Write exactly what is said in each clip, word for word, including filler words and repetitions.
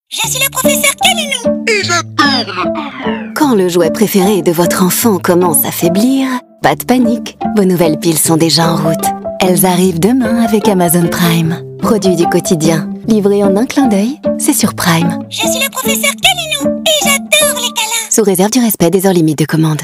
Je suis le professeur Calinou. Et je tourne. Quand le jouet préféré de votre enfant commence à faiblir, pas de panique, vos nouvelles piles sont déjà en route. Elles arrivent demain avec Amazon Prime. Produit du quotidien, livré en un clin d'œil, c'est sur Prime. Je suis le professeur Calinou et j'adore les câlins. Sous réserve du respect des heures limites de commande.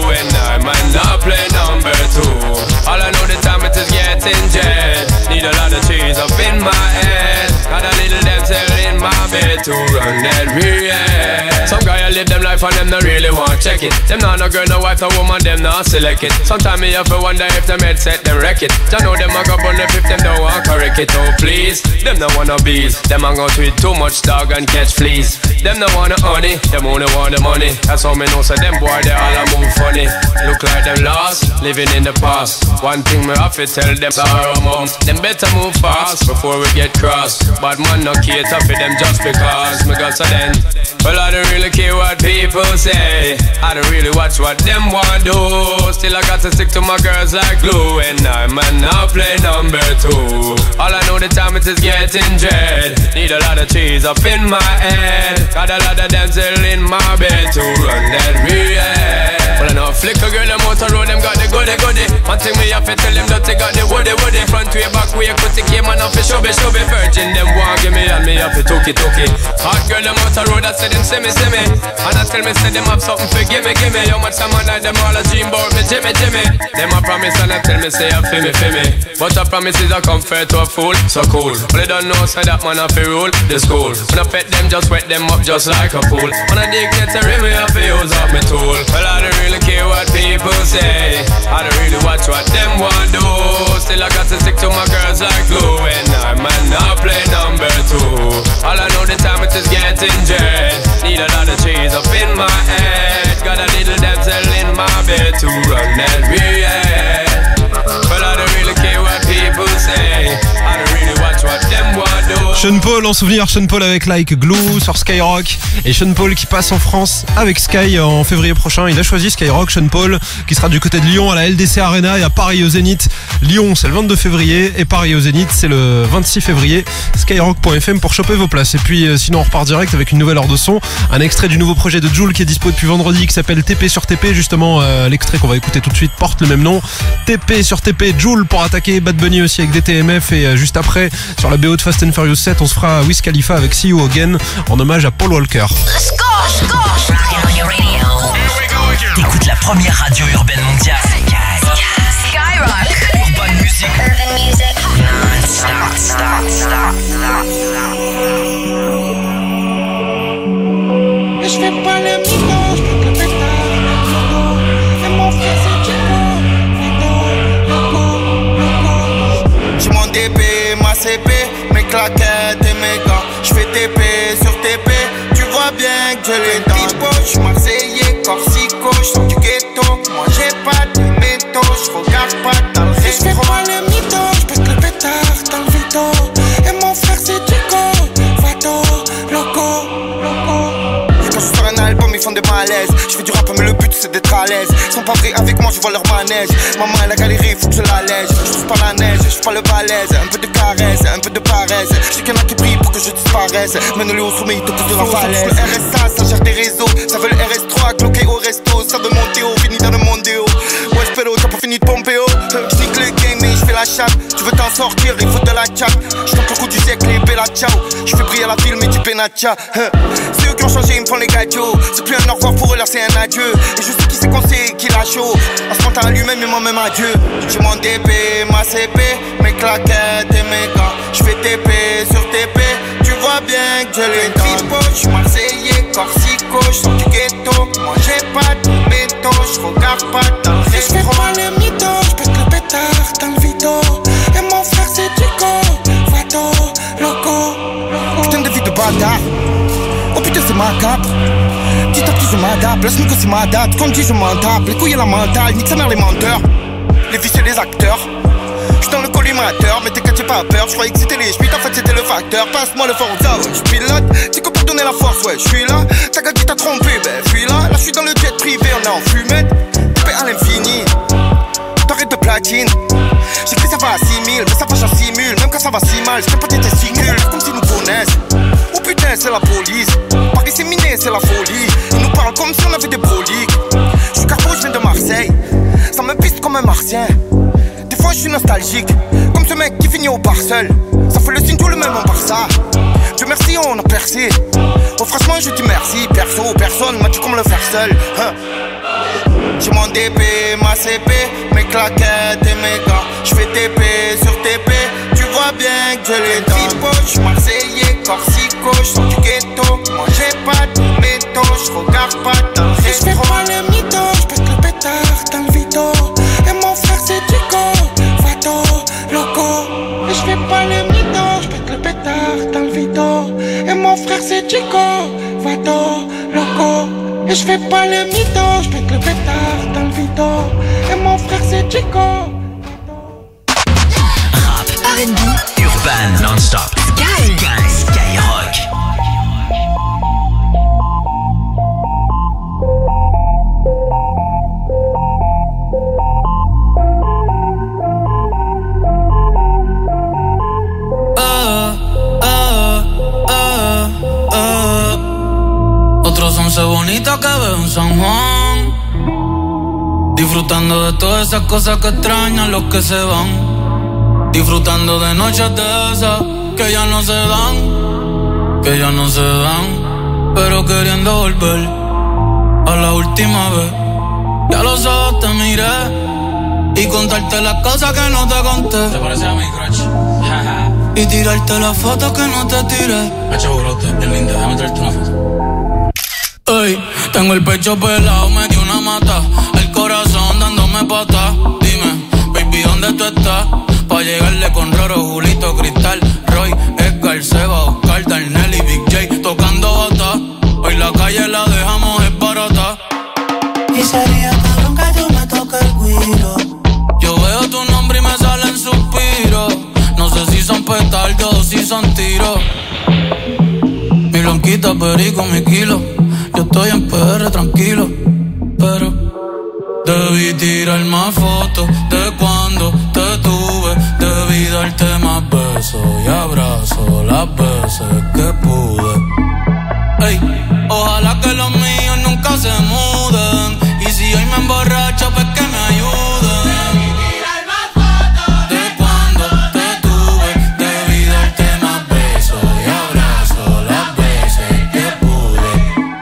To run that real. Some guy live them life and them not really want check it. Them not no girl, no wife, no woman, them not select it. Sometimes me have to wonder if them head set them wreck it. You know them a go burn if them don't want correct it. Oh please, them no wanna bees. Them a go tweet too much dog and catch fleas. Them no wanna honey, them only want the money. That's how me know so them boy they all a move funny. Look like them lost, living in the past. One thing me have to tell them sorrow mums. Them better move fast before we get cross. Bad man no cater for them just because me got so then. Well I don't really care what people say. I don't really watch what them want do. Still I got to stick to my girls like glue. And I'm a now play number two. All I know the time it is getting dread. Need a lot of cheese up in my head. Got a lot of damsel in my bed to run that real. Well I know flick a girl them out the road. Them got the goody goody. One thing me have to tell them that they got the woody woody. Front way back way cut the game and off the shove it shove it. Virgin them want give me and me have to took it took it. Hot girl them out the road I say them see me see me. And I tell me say them have something for give me give me. How much time I night them all a dream about me Jimmy Jimmy. Them a promise and I tell me say I feel me feel me. But a promise is a comfort to a fool. So cool. But they don't know say that man have to rule the school. When I pet them just wet them up just like a pool. When I dig get a rim me have to use up my tool. Well I don't really care what people say. I don't really watch what them want do. Still I got to stick to my girls like glue. And I man now play number two. All I know the time it is getting dread. Need a lot of cheese up in my head. Got a little damsel in my bed to run that real. But I don't really care what people say. I don't really watch what them want do. Sean Paul, en souvenir, Sean Paul avec Like Glue sur Skyrock. Et Sean Paul qui passe en France avec Sky en février prochain. Il a choisi Skyrock, Sean Paul, qui sera du côté de Lyon à la L D C Arena et à Paris au Zénith. Lyon, c'est le vingt-deux février et Paris au Zénith, c'est le vingt-six février. Skyrock point f m pour choper vos places. Et puis euh, sinon on repart direct avec une nouvelle heure de son. Un extrait du nouveau projet de Jul qui est dispo depuis vendredi qui s'appelle T P sur T P. Justement, euh, l'extrait qu'on va écouter tout de suite porte le même nom. T P sur T P, Jul pour attaquer Bad Bunny aussi avec D T M F. Et euh, juste après, sur la B O de Fast and Furious sept, on se fera Wiz Khalifa avec See You Again en hommage à Paul Walker. T'écoutes la première radio urbaine mondiale. Skyrock. Urban Music. Urban Music. Non-stop, stop, stop. Et je fais pas le mytho, je peux que le pétard. Et mon frère c'est Chico. J'ai mon D P, ma C P, mes claquettes et mes gants. Je fais T P sur T P, tu vois bien que je les dents. Je suis marseillais, corsico, je sors du ghetto. Moi j'ai pas de métaux, je regarde pas dans le rétro. Je fais pas le mytho, je pète le pétard dans le vito. Et mon frère c'est Chico, Vato, loco, loco. Quand je sors un album ils font des malaises. Je fais du rap mais le but c'est d'être à l'aise. Ils sont pas vrais avec moi, je vois leur manège. Maman elle a galéré, faut que je la lège. Je touche pas la neige, je suis pas le balèze. Un peu de caresse, un peu de paresse. Je sais qu'il y en a qui prient pour que je disparaisse. Mène-le au sommet, il te pousse de la falaise. Le R S A, ça gère des réseaux. Ça veut le R S trois, bloqué au resto. Ça veut monter haut, fini dans le mondéo. Ouais, j'pédo, t'as pas fini de Pompéo. J'nique le game et j'fais la chape. Tu veux t'en sortir, il faut de la chape. J'tente le coup du siècle et bella ciao. J'fais briller la ville, mais du penacha. C'est eux qui ont changé, ils me font les gâteaux. C'est plus un au revoir pour eux, là c'est un adieu. Et je sais qui c'est qu'on sait, qui l'a chaud. En se mentant à lui-même et moi-même adieu. J'ai mon D P, ma C P, mes claquettes et mes gants. J'fais T P sur T P, tu vois bien que je les dents. J'suis marseillais, corsico, j'sors du ghetto. Moi j'ai pas de métaux, j'regarde pas dans le rétro. J'fais pas le mytho, j'pète le pétard dans le vito. Et mon frère c'est Chico, Vato, loco. Putain de vie de bâtard. Oh putain c'est macabre. Petit à petit je m'adapte, laisse-moi que c'est ma date. Quand je dis je m'en tape, les couilles et la mentale. Nique sa mère les menteurs, les vicieux les acteurs. J'suis dans le collimateur, mais t'inquiète j'ai pas peur. J'croyais que c'était les schmitt, en fait c'était le facteur. Passe-moi le Forza, ouais, j'pilote. C'est que pour donner la force, ouais, j'suis là. T'as gagné, t'as trompé, ben fuis là. Là j'suis dans le jet privé, on est en fumette. T P à l'infini, t'arrêtes de platine. J'écris ça va à six mille, mais ça va j'en simule. Même quand ça va si mal, j't'aime pas tes testicules, comme s'ils nous connaissent. Oh putain c'est la police. Paris c'est miné, c'est la folie. Ils nous parlent comme si on avait des broliques. Je suis cargo, je viens de Marseille. Ça me piste comme un martien. Des fois je suis nostalgique, comme ce mec qui finit au parcelle. Ça fait le signe tout le même en Barça. Dieu merci on a percé. Oh franchement je dis merci. Perso, personne m'a dit comment le faire seul, hein. J'ai mon D P, ma C P, mes claquettes et mes gants. J'fais T P sur T P, tu vois bien que je les tripo. J'suis marseillais, corsico, j'sors du ghetto. Moi j'ai pas de métaux, j'regarde pas dans le rétro. J'fais pas le mytho, j'pète le pétard dans le vito. Et mon frère c'est Chico, Vato, Loco. Et j'fais pas le mytho, j'pète le pétard dans le vito. Et mon frère c'est Chico, Vato, Loco. Et je fais pas le mytho, je pète le pétard dans le vito. Et mon frère c'est Chico. Rap, R and B, urban, non-stop. Sky, Sky, Skyrock. Once bonita que veo en San Juan, disfrutando de todas esas cosas que extrañan los que se van, disfrutando de noches de esas que ya no se dan, que ya no se dan, pero queriendo volver a la última vez. Ya los ojos te miré y contarte las cosas que no te conté. ¿Te parece a mi crush? Y tirarte las fotos que no te tiré. Hacho brote, es linda, déjame traerte una foto. Ey, tengo el pecho pelado, me dio una mata, el corazón dándome patas. Dime, baby, ¿dónde tú estás? Pa' llegarle con Roro, Julito, Cristal, Roy, Edgar, Seba, Oscar, Darnell y Big J tocando bata. Hoy la calle la dejamos es barata. Y sería cabrón que yo me toque el guiro. Yo veo tu nombre y me salen suspiros. No sé si son petardos o si son tiros. Mi blanquita, perico, mi kilo. Yo estoy en P R tranquilo, pero debí tirar más fotos de cuando te tuve. Debí darte más besos y abrazos las veces que pude. Ey, ojalá que los míos nunca se muden. Y si hoy me emborracho, pues que me ayuden. Debí tirar más fotos de cuando te tuve. Debí darte más besos y abrazos las veces que pude.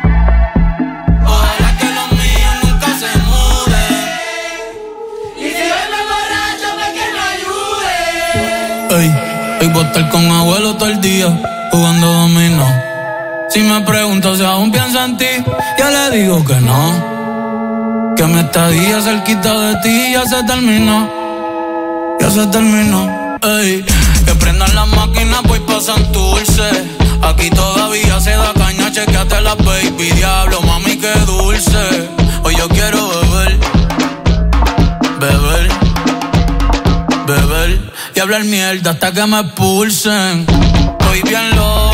Ojalá que los míos nunca se muden. Y si hoy me emborracho, pues que me ayuden. Ey, hoy voy a estar con abuelo todo el día jugando dominó. Si me pregunto si aún pienso en ti, ya le digo que no. Que mi estadía cerquita de ti ya se terminó. Ya se terminó. Ey, que prendan las máquinas pues pasan dulce. Aquí todavía se da caña, chequeate la baby. Diablo, mami, qué dulce. Hoy yo quiero beber, beber, beber y hablar mierda hasta que me expulsen. Estoy bien loco.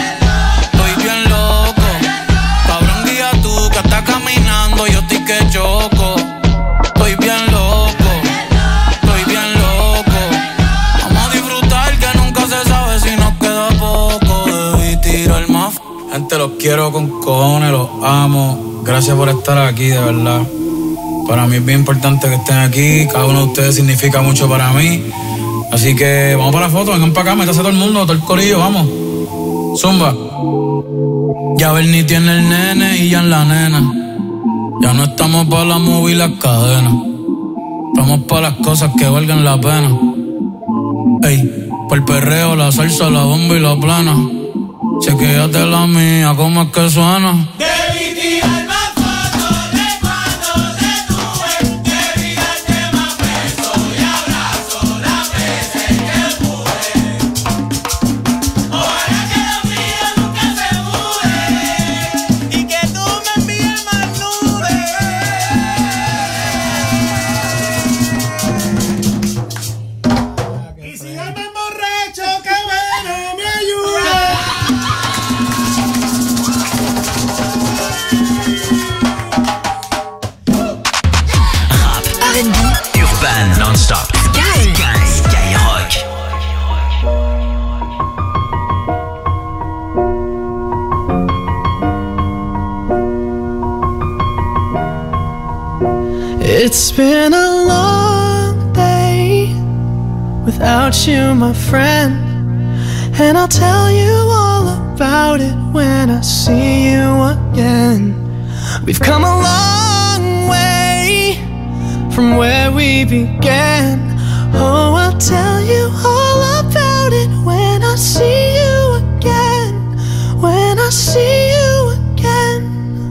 Que está caminando, yo estoy que choco. Estoy bien loco, estoy bien loco. Vamos a disfrutar que nunca se sabe si nos queda poco. Debí tirar más. Gente, los quiero con cojones, los amo. Gracias por estar aquí, de verdad. Para mí es bien importante que estén aquí. Cada uno de ustedes significa mucho para mí. Así que vamos para la foto, vengan para acá, métase todo el mundo, todo el corillo, vamos. Zumba. Ya Bernie tiene el nene y ya en la nena. Ya no estamos para la movie y las cadenas. Estamos para las cosas que valgan la pena. Ey, por el perreo, la salsa, la bomba y la plana. Chequéate la mía, ¿cómo es que suena? Debí tirar más fotos de cuando te tuve. Debí darte más besos y abrazos las veces que pude. Ojalá que los míos nunca se muden y que tú me envíes más nubes. Y si yo me emborracho, que bueno me ayude. It's been a long day without you, my friend, and I'll tell you all about it when I see you again. We've come a long way from where we began. Oh, I'll tell you all about it when I see you again. When I see you again.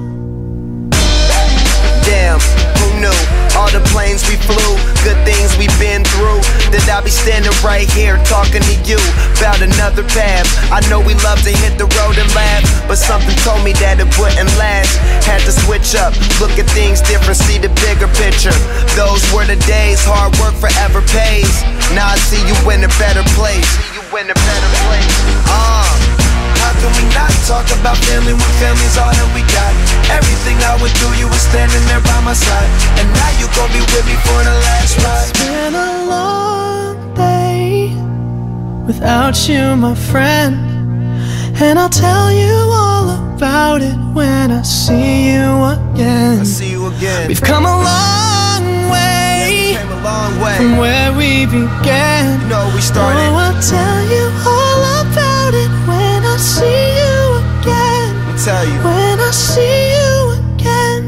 Damn, who knew? All the planes we flew, good things we've been through. That I'll be standing right here talking to you about another path. I know we love to hit the road and laugh, but something told me that it wouldn't last. Had to switch up, look at things different, see the bigger picture. Those were the days, hard work forever pays. Now I see you in a better place. See you in a better place. Uh How can we not talk about family when family's all that we got? Everything I would do, you were standing there by my side, and now you gon' be with me for the last ride. It's been a long day without you, my friend, and I'll tell you all about it when I see you again. I see you again. We've come a long way, yeah, we came a long way from where we began. You know we started. Oh, I'll tell you all about it when I see you again. Let me tell you. When I see you again.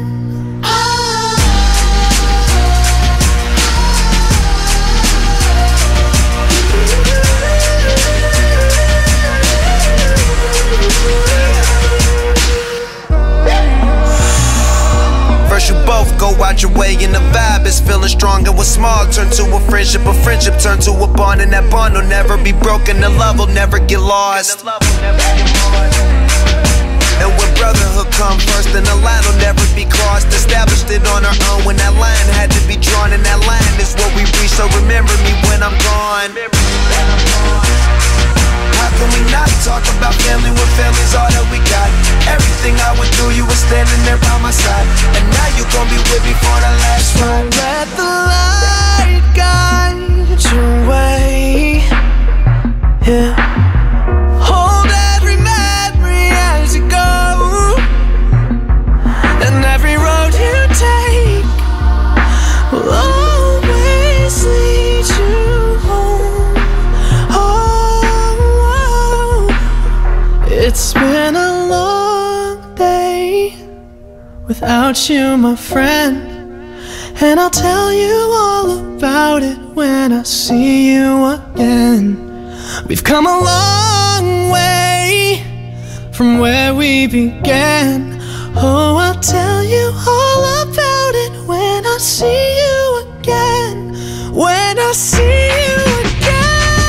First you both go out your way and the vibe is feeling stronger. What's small turn to a friendship, a friendship turn to a bond, and that bond will never be broken, the love will never get lost. And when brotherhood come first, then the line will never be crossed. Established it on our own when that line had to be drawn, and that line is what we reach, so remember me when I'm gone. How can we not talk about family when family's all that we got? Everything I went through, you were standing there by my side, and now you gon' be with me for the last ride. Let the light guide your way. Yeah. Hold every memory as you go, and every road you take will always lead you home. Oh, it's been a long day without you, my friend, and I'll tell you all about it when I see you again. We've come a long way from where we began. Oh, I'll tell you all about it when I see you again. When I see you again.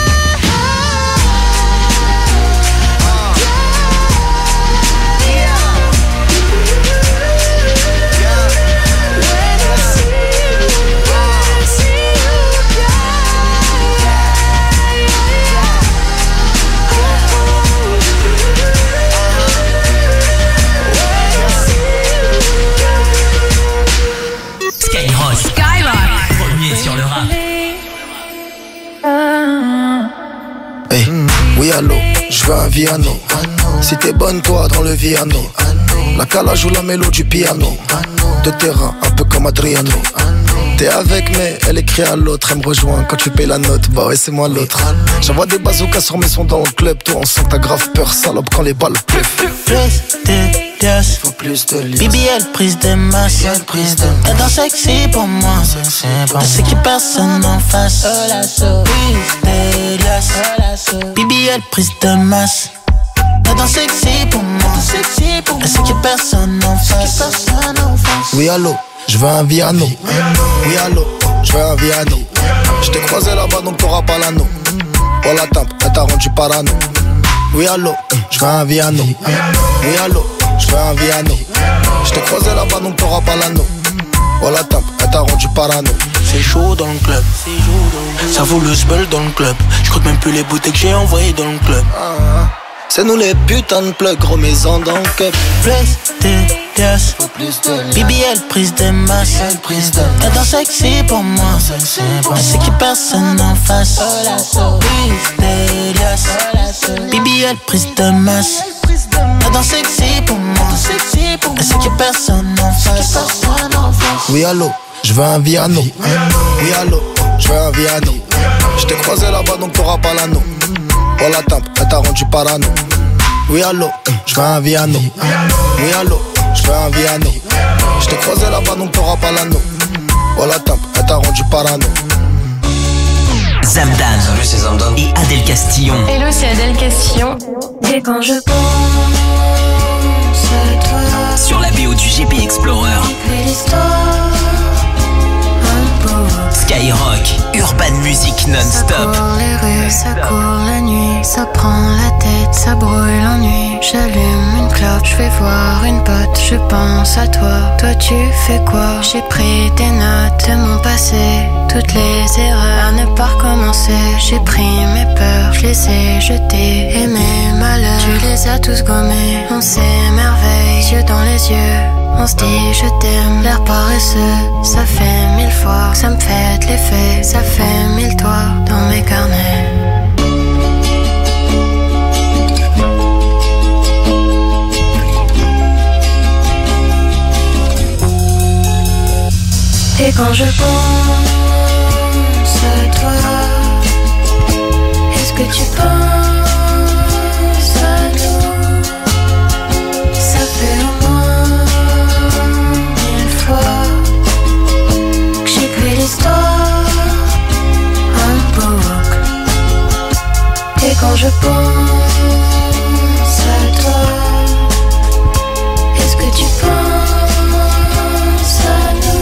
Hey, oui allô, je veux un Viano. Si t'es bonne toi dans le Viano, la cala joue la mélo du piano. De terrain, un peu comme Adriano. T'es avec mais elle écrit à l'autre. Elle me rejoint quand tu payes la note. Bah ouais c'est moi l'autre. J'envoie des bazookas sur mes sons dans le club. Toi on sent que t'as grave peur salope quand les balles pleuvent. Plus de liasses, faut plus de liasses. B B L prise de masse. Elle danse sexy pour moi. Elle sait qu'il personne en face. Plus de liasses, B B L prise de masse. Elle danse sexy pour moi. Elle sait qu'il personne en face. Oui allô, je veux un Viano. Oui allô, je veux un Viano. Je t'ai croisé là-bas donc t'auras pas l'anneau. Oh la tempe, elle t'a rendu parano. Oui allô, je veux un Viano. Oui allô, je veux un Viano. Je t'ai croisé là-bas donc t'auras pas l'anneau. Oh la tempe, elle t'a rendu parano. C'est chaud dans le club, ça vaut le sbel dans le club. Je crois même plus les bouteilles que j'ai envoyées dans le club. C'est nous les putains de plugs, remets-en dans le cup. Plus de liasses, B B L prise de masse. Elle danse sexy pour moi. Elle sait qu'il personne en face. Plus de liasses, B B L prise de masse. Elle danse sexy pour moi. Elle sait qu'il personne en face. Oui allô, je veux un Viano. Oui allô, je veux un Viano. Je t'ai croisé là-bas donc t'auras pas l'anneau. Oh la tempe, elle t'a rendu parano. Oui allô, je veux un Viano. Oui allô, je veux un Viano. Je t'ai croisé là-bas donc t'auras pas l'anneau. Oh la tempe, elle t'a rendu parano. Zamdan. Salut, c'est Zamdan. Et Adèle Castillon. Hello, c'est Adèle Castillon. Et quand je pense à toi, sur la B O du G P Explorer. Skyrock, Urban Music non-stop. Ça court les rues, ça court la nuit, ça prend la tête, ça brûle l'ennui. J'allume une clope, je vais voir une pote, je pense à toi. Toi tu fais quoi? J'ai pris des notes de mon passé, toutes les erreurs à ne pas recommencer. J'ai pris mes peurs, je les ai jetées, et mes malheurs, tu les as tous gommés. On s'émerveille, yeux dans les yeux, on se dit je t'aime. L'air paresseux, ça fait mille fois que ça me fait de l'effet, ça fait mille toits dans mes carnets. Et quand je pense à toi, est-ce que tu penses à nous? Ça fait au moins mille fois que j'écris l'histoire en boucle. Et quand je pense à toi, est-ce que tu penses à nous?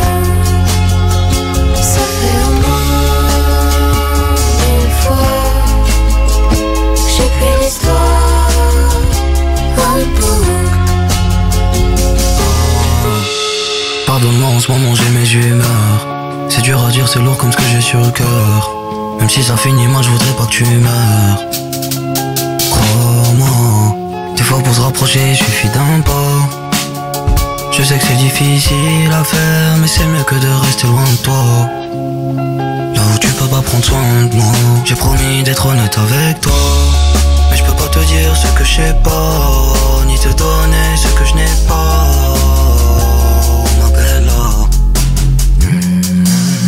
Pardonne-moi, en ce moment j'ai mes humeurs. C'est dur à dire, c'est lourd comme ce que j'ai sur le cœur. Même si ça finit mal, je voudrais pas que tu meurs. Crois-moi, des fois pour se rapprocher, il suffit d'un pas. Je sais que c'est difficile à faire, mais c'est mieux que de rester loin de toi. Là où tu peux pas prendre soin de moi. J'ai promis d'être honnête avec toi, mais je peux pas te dire ce que je sais pas, ni te donner ce que je n'ai pas. Ma bella. Mmh.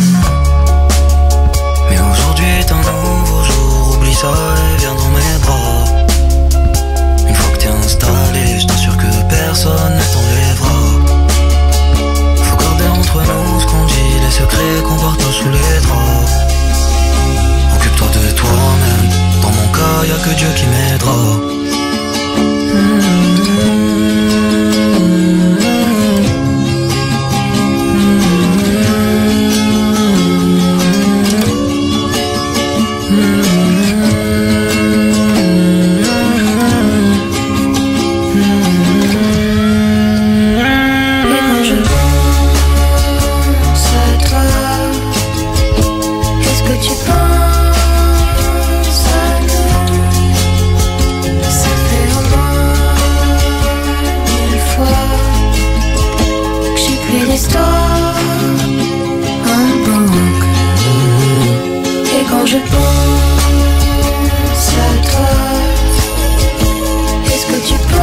Mais aujourd'hui est un nouveau jour, oublie ça et viens dans mes bras. Une fois que t'es installé, je t'assure que personne ne t'enlèvera. Faut garder entre nous ce qu'on dit, les secrets qu'on partage sous les draps. Occupe-toi de toi-même, dans mon cas y'a que Dieu qui m'aidera. Mmh. Je pense à toi. Est-ce que tu penses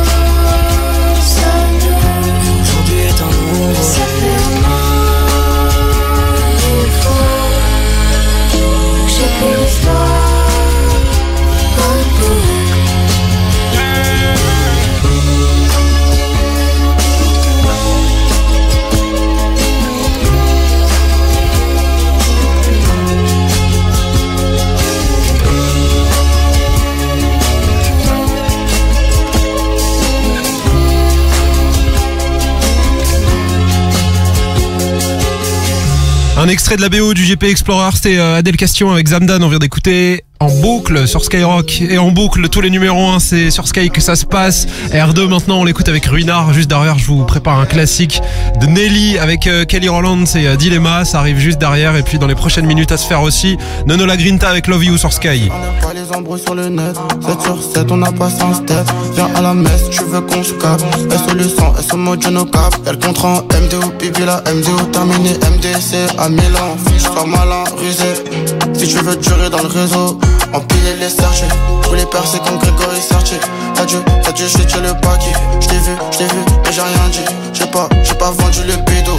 à nous? Aujourd'hui est un nouveau. Ça fait au moins mille fois que j'écris l'histoire en boucle. Un extrait de la B O du G P Explorer, c'était Adèle Castillon avec Zamdan, on vient d'écouter en boucle sur Skyrock. Et en boucle, tous les numéros un, c'est sur Sky que ça se passe. R deux maintenant, on l'écoute avec Ruinard. Juste derrière, je vous prépare un classique de Nelly avec euh, Kelly Rowland, c'est euh, Dilemma, ça arrive juste derrière. Et puis dans les prochaines minutes à se faire aussi, Nono La Grinta avec Love You sur Sky. On n'aime pas les embrouilles sur le net, sept sur sept on n'a pas cent step. Viens à la messe, tu veux qu'on se capte. S O le sang, S O mode je no cap. Y'a le contrat en M D O, pipi la M D O terminé. M D C à Milan, je sois malin, rusé. Si tu veux durer dans le réseau, empiler les sergés, pour les percer comme Grégory Sartier. T'as Dieu, t'as Dieu, j'ai tué le paquet. J't'ai vu, j't'ai vu, mais j'ai rien dit. J'ai pas, j'ai pas vendu le bédo.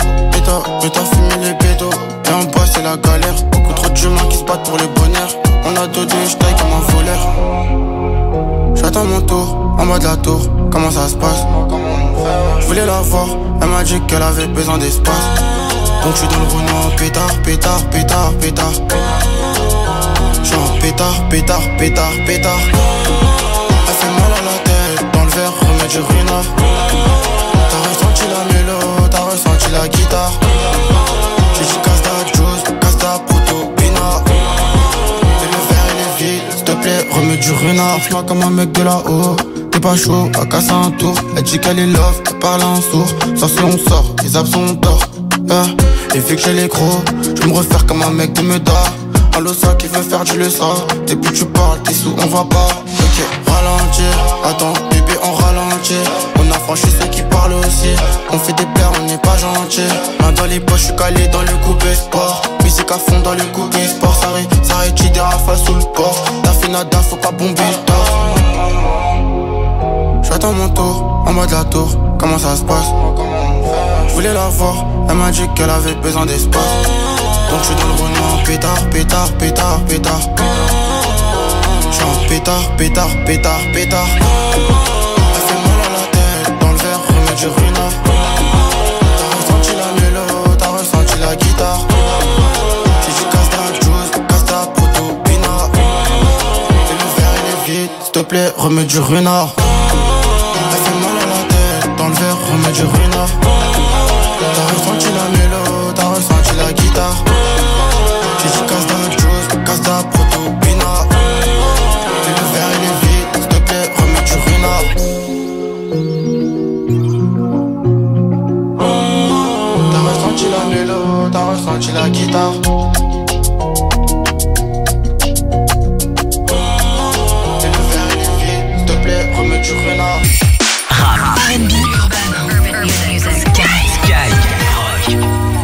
pétard, pétard, fumer les bédos. Et en bas c'est la galère, beaucoup trop d'humains qui se battent pour le bonheur. On a deux deux, j'taille comme un voleur. J'attends mon tour, en bas de la tour, comment ça se passe? Je voulais la voir, elle m'a dit qu'elle avait besoin d'espace. Donc j'suis dans le Renault, pétard, pétard, pétard, pétard. J'suis en pétard, pétard, pétard, pétard. Elle fait mal à la tête, dans le verre, remets du ruinard. T'as ressenti la mélo, t'as ressenti la guitare. J'ai dit casse ta juice, casse ta proto, pina. Et le verre il est vide, s'il te plaît, remets du ruinard. Fais-moi comme un mec de là-haut. T'es pas chaud, à casser un tour. Elle dit qu'elle est love, elle parle en sourd. Ça c'est on sort, les absents d'or. Yeah. Et vu que j'ai les gros, je me refaire comme un mec de Meda. Allo ça qui veut faire du le ça. Depuis tu parles, t'es sous, on va pas. Ok, ralentir, attends, bébé on ralentit. On a franchi ceux qui parlent aussi. On fait des pleurs, on n'est pas gentil. Main dans les poches, je suis calé dans le coupé sport. Musique à fond dans le coupé sport. Ça arrête, ça arrête, des rafales sous le port. T'as fait nada, faut pas bomber le torse. J'attends mon tour, en mode la tour, comment ça se passe? Je voulais la voir, elle m'a dit qu'elle avait besoin d'espace. Donc j'suis dans le Renault, pétard, pétard, pétard, pétard. J'suis en pétard, pétard, pétard, pétard. Elle fait mal à la tête, dans le verre, remets du ruinard. T'as ressenti la mélo, t'as ressenti la guitare. J'ai dit casse ta juice, casse ta proto, pina. Et le verre il est vide, s'il te plaît, remets du ruinard. Elle fait mal à la tête, dans le verre, remets du ruinard. T'as ressenti la mélo, t'as ressenti la guitare. J'ai dit casse ta juice, casse ta proto, pina. Et le verre il est vide, s'il te plaît, remets du ruinard. T'as ressenti la mélo, t'as ressenti la guitare. Et le verre il est vide, s'il te plaît, remets du ruinard. R and B, urban, music, Sky, Sky, Rock.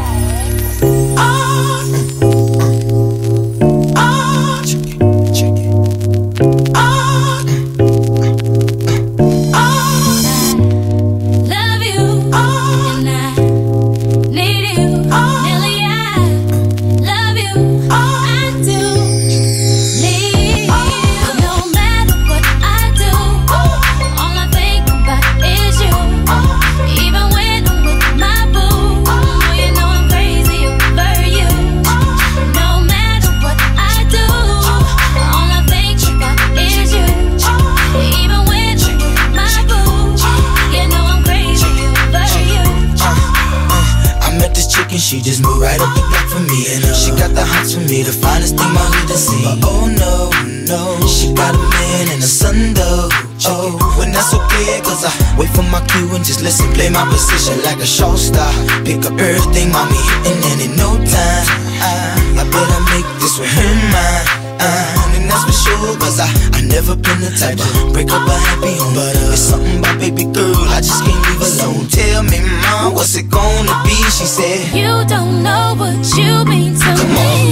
She just moved right up the block for me. And uh, she got the hots for me, the finest thing my hood has seen. But oh no, no, she got a man and a son though. Oh, when that's okay, cause I wait for my cue and just listen, play my position like a show star. Pick up everything, mommy hitting, and in no time I, I better make this with her mine. Uh, and that's for sure, cause I, I never been the type to break up a happy home. But uh, it's something about baby girl, I just can't leave alone. Tell me, mom, what's it gonna be? She said, you don't know what you mean to Come me. on.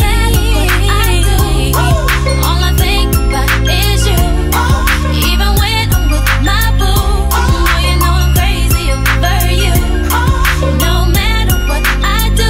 I do. All I think about is you. Even when I'm with my boo, oh, you know I'm crazy over you. No matter what I do,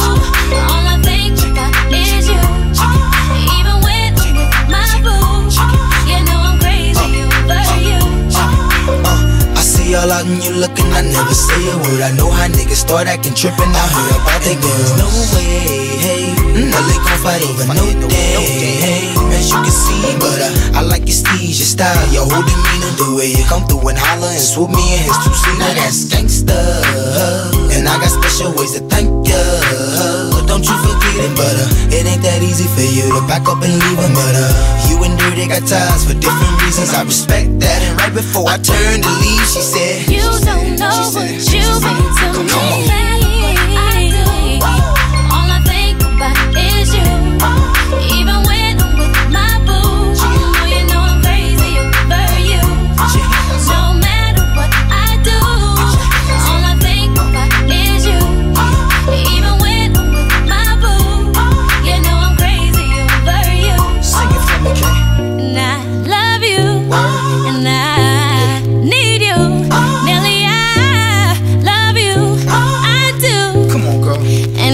all I think about is you. Even when I'm with my boo, you know I'm crazy over you. uh, I see all out and you looking, I never say a word. I know how niggas start acting trippin'. I heard about they girls. No way, hey, no they gon' fight over no day, hey, as you can see. But uh, I like your steez, your style, your whole demeanor, the way you come through and holler and swoop me in his two seat. Now that's gangsta, and I got special ways to thank ya. But don't you forget it, but uh, it ain't that easy for you to back up and leave him. But uh, you and Dirty got ties for different reasons. I respect that. And right before I turned to leave, she said, you don't know what you mean to me. Come on. I do. All I think about is you. Even when I'm with my boo, oh, you know I'm crazy over you. No matter what I do, all I think about is you. Even when I'm with my boo, you know I'm crazy over you. Sing it for me, Kay. And I love you, and I need you. Nearly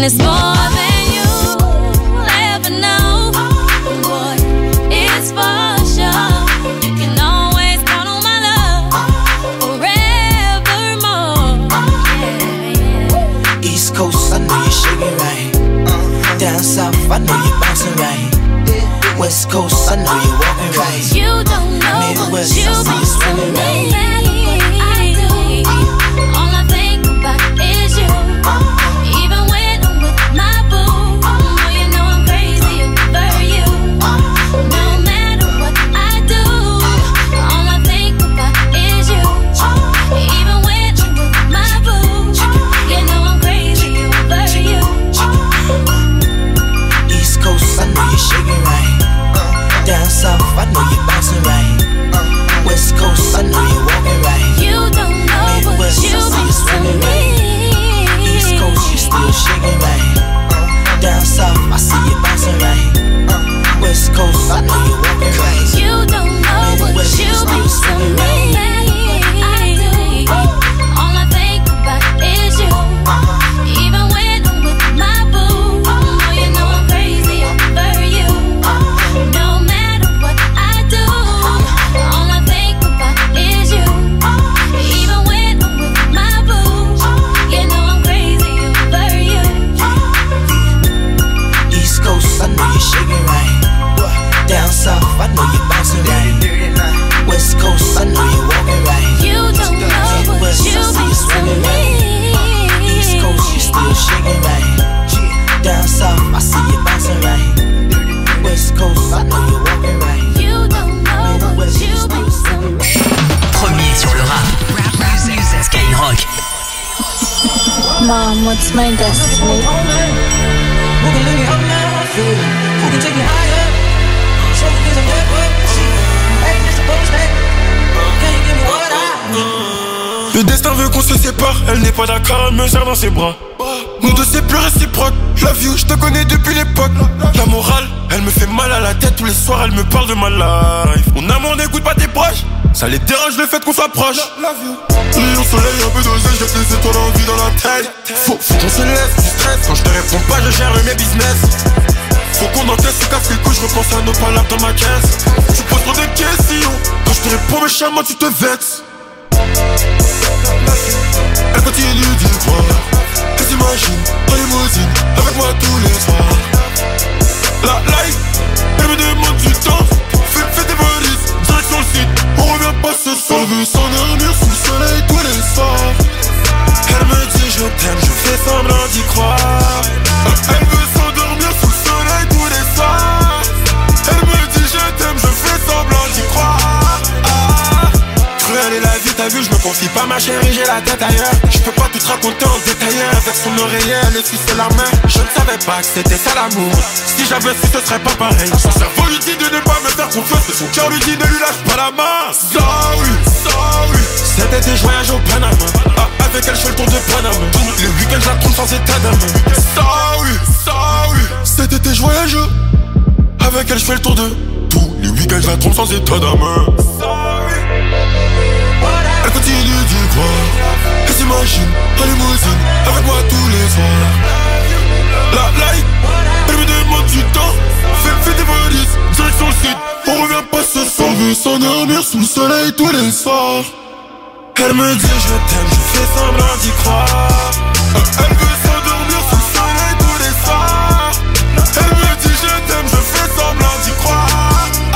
It's more than you'll ever know. Boy, it's for sure. You can always count on my love forevermore. Yeah, yeah. East Coast, I know you're shaking right. Down south, I know you're bouncing right. West Coast, I know you're walking right. You don't know Midwest, what you've I see you swinging right. All I think about is you. Even when I'm with my boo, oh, you know I'm crazy over you. No matter what I do, all I think about is you. Even when I'm with my boo, you know I'm crazy over you. East Coast, I know you're shaking right. Down south, I know you're bouncing right. West Coast, I know you're walking right. You don't know what Midwest, I you've see you been swinging to right. me. East Coast, you still shaking right. Down south, I see you bouncing right. West Coast, I know you're walking right. You don't know what Midwest, you you've still been to swinging me. right. All I think about is you. Even when I'm with my boo, oh, you know I'm crazy over you. No matter what I do, all I think about is you. Even when I'm with my boo, you know I'm crazy over you. East Coast, I know you're shaking right. Down south, I know you're bouncing right. West Coast, I know you're walking right. You don't know what Midwest, I you've see been you to swinging right. me. East Coast, you still shaking right. Down south, I see you bouncing right. West Coast, I know you're walking right. You don't know what you've been to me. Premier sur le rap. Rap Music. Skyrock. Mom, what's my destiny? Who can lift me up now? Who can take me higher? Show me things I've never seen. Ain't this supposed to? Can you give me what I need? Le destin veut qu'on se sépare, elle n'est pas d'accord, elle me serre dans ses bras. Nous deux c'est plus réciproque, la view je te connais depuis l'époque. La morale, elle me fait mal à la tête, tous les soirs elle me parle de ma life. Mon amour n'écoute pas tes proches, ça les dérange le fait qu'on s'approche. Lion soleil, un peu dosé, j'ai laissé ton envie dans la tête. Faut, faut qu'on se laisse du stress, quand je te réponds pas je gère mes business. Faut qu'on encaisse, se casse les couilles, je repense à nos palabres dans ma caisse. Tu poses trop de questions, quand je te réponds méchamment tu te vexes. Elle continue d'y croire. Elle s'imagine en limousine avec moi tous les soirs. La life, elle me demande du temps. Fais, fais tes valises, direction le site. On revient pas ce soir. Elle veut s'endormir sous le soleil tous les soirs. Elle me dit je t'aime, je fais semblant d'y croire. Elle veut s'endormir sous le soleil tous les soirs. Elle me dit je t'aime, je fais semblant d'y croire. Cruelle est la vie, t'as vu, je me confie pas ma chérie, j'ai la tête ailleurs. Je peux pas tout te raconter en détail. Avec son oreiller, elle suce la main. Je ne savais pas que c'était ça l'amour. Si j'avais su, ce serait pas pareil. Son cerveau lui dit de ne pas me faire confiance, mais son cœur lui dit ne lui lâche pas la main. Sorry, sorry. Cet été, je voyage au Panama. Ah, avec elle, je fais le tour de Panama. Les week-ends, je la trompe sans état d'âme. Sorry, sorry. Cet été, je voyage. Avec elle, je fais le tour de tous les week-ends, je la trompe sans état d'âme. Sorry. Elle continue d'y croire. Elle s'imagine en limousine avec moi tous les soirs. La light, elle me demande du temps. Fais, fais tes valises, direction le site. On revient pas ce soir. On veut s'endormir sous le soleil tous les soirs. Elle me dit je t'aime, je fais semblant d'y croire. Elle veut s'endormir sous le soleil tous les soirs. Elle me dit je t'aime, je fais semblant d'y croire. Ah.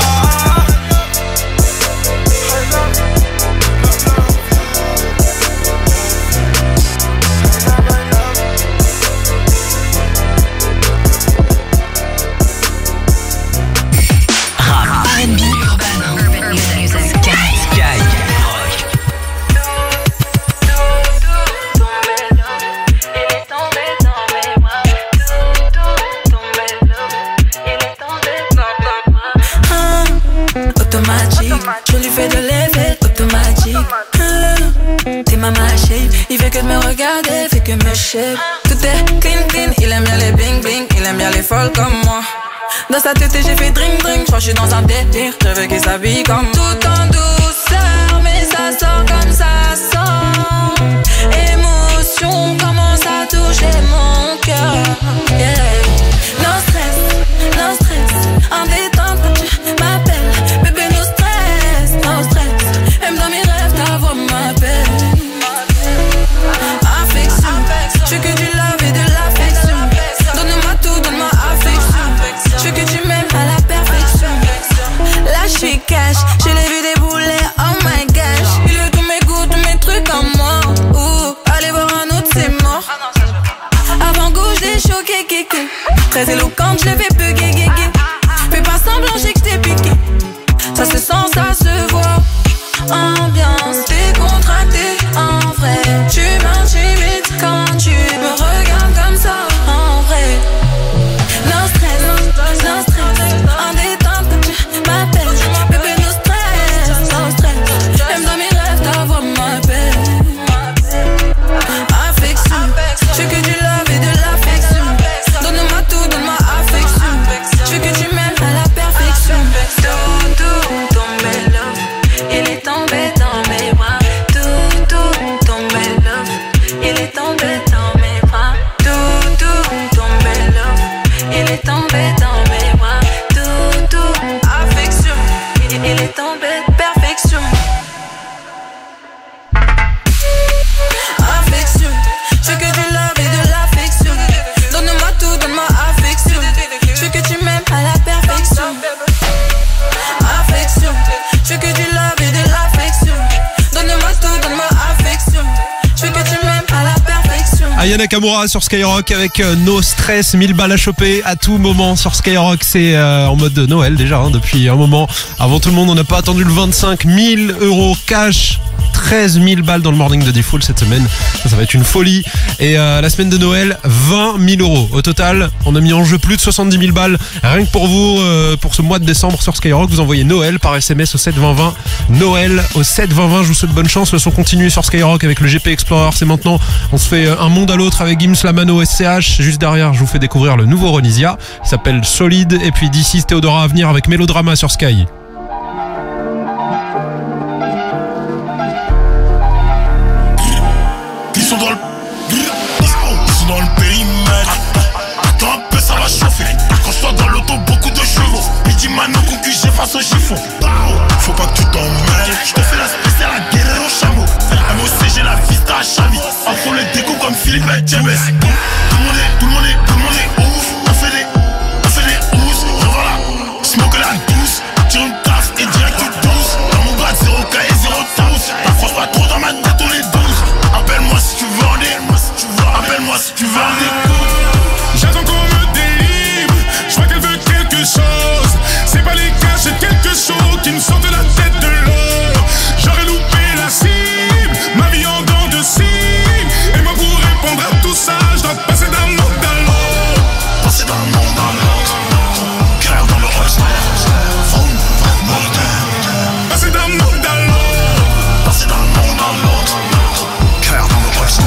Je lui fais de l'effet automatique. T'es ma shape, il fait que me regarder, fait que me shape. Tout est clean clean, il aime bien les bling bling, il aime bien les folles comme moi. Dans sa tête j'ai fait drink drink, je crois que je suis dans un délire. Je veux qu'il s'habille comme tout en douceur, mais ça sort comme ça sort. Émotion commence à toucher mon cœur. Très éloquente, je l'ai fait bugger, gay, gay. Fais pas semblant, j'ai que je t'ai piqué. Ça se sent, ça se voit. Ambiance décontractée, en vrai. Tu m'intimides quand tu me regardes comme ça, en vrai. No stress, no stress. En détente quand tu m'appelles. Bébé, no stress, no stress. Même dans mes rêves, ta voix m'appelle. Affection, je veux que du love et de l'affection. Donne-moi tout, donne-moi affection. Je veux que tu m'aimes à la perfection. Tout, tout, ton bel love, il est tombé dans mes bras. Tout, tout, ton bel love, il est tombé dans mes bras. Tout, tout, ton bel love, il est tombé dans mes bras. Tout, tout, affection, il, il est tombé perfection. Affection, je veux que du love et de l'affection. Donne-moi tout, donne-moi affection. Je veux que tu m'aimes à la perfection. Affection, je veux que du love et de l'affection. Donne-moi tout, donne-moi affection. Je veux que tu m'aimes à la perfection. Aya Nakamura sur Skyrock avec euh, No Stress, mille balles à choper à tout moment sur Skyrock. C'est euh, en mode Noël déjà hein, depuis un moment. Avant tout le monde, on n'a pas attendu le vingt-cinq mille euros cash. treize mille balles dans le morning de Diffoul cette semaine. Ça, ça va être une folie. Et euh, la semaine de Noël, vingt mille euros. Au total, on a mis en jeu plus de soixante-dix mille balles. Rien que pour vous, euh, pour ce mois de décembre sur Skyrock, vous envoyez Noël par S M S au sept vingt vingt. Noël au sept vingt vingt. Je vous souhaite bonne chance. Le son continue sur Skyrock avec le G P Explorer. C'est maintenant. On se fait un monde à l'autre avec Gims, Lamano, S C H. Juste derrière, je vous fais découvrir le nouveau Ronisia. Il s'appelle Solide. Et puis d'ici, Théodora à venir avec Mélodrama sur Sky. Ils sont dans le... Ils sont dans le périmètre. Attends un peu, ça va chauffer. Quand je sois dans l'auto, beaucoup de chevaux. Midi Mano, concu, j'efface au chiffon. Faut pas que tu t'en mêles. Je te fais la spéciale à Guerrero Chameau. M O C, j'ai la vista à Chavi. Après les découps comme Philippe et James. Tout le monde est, tout le monde est, tout le monde est ouf. On fait des, on fait des housses. Revoilà, smoke la douce. Tire une taf et direct tu douce. Dans mon grade, zéro K et zéro tous. T'approches pas trop dans ma tête, on est douze. Appelle-moi si tu veux en écoute. Appelle-moi si tu veux en écoute. J'attends qu'on me délivre. Je vois qu'elle veut quelque chose. C'est pas les gars, c'est quelque chose qui me sort de la tête de l'eau. J'aurais loupé la cible, ma vie en dents de cible. Et moi pour répondre à tout ça, je dois passer d'un monde à l'autre. Passer d'un monde à l'autre. Cœur dans le holster. Passer d'un monde à l'autre. Passer d'un monde à l'autre. Cœur dans le holster.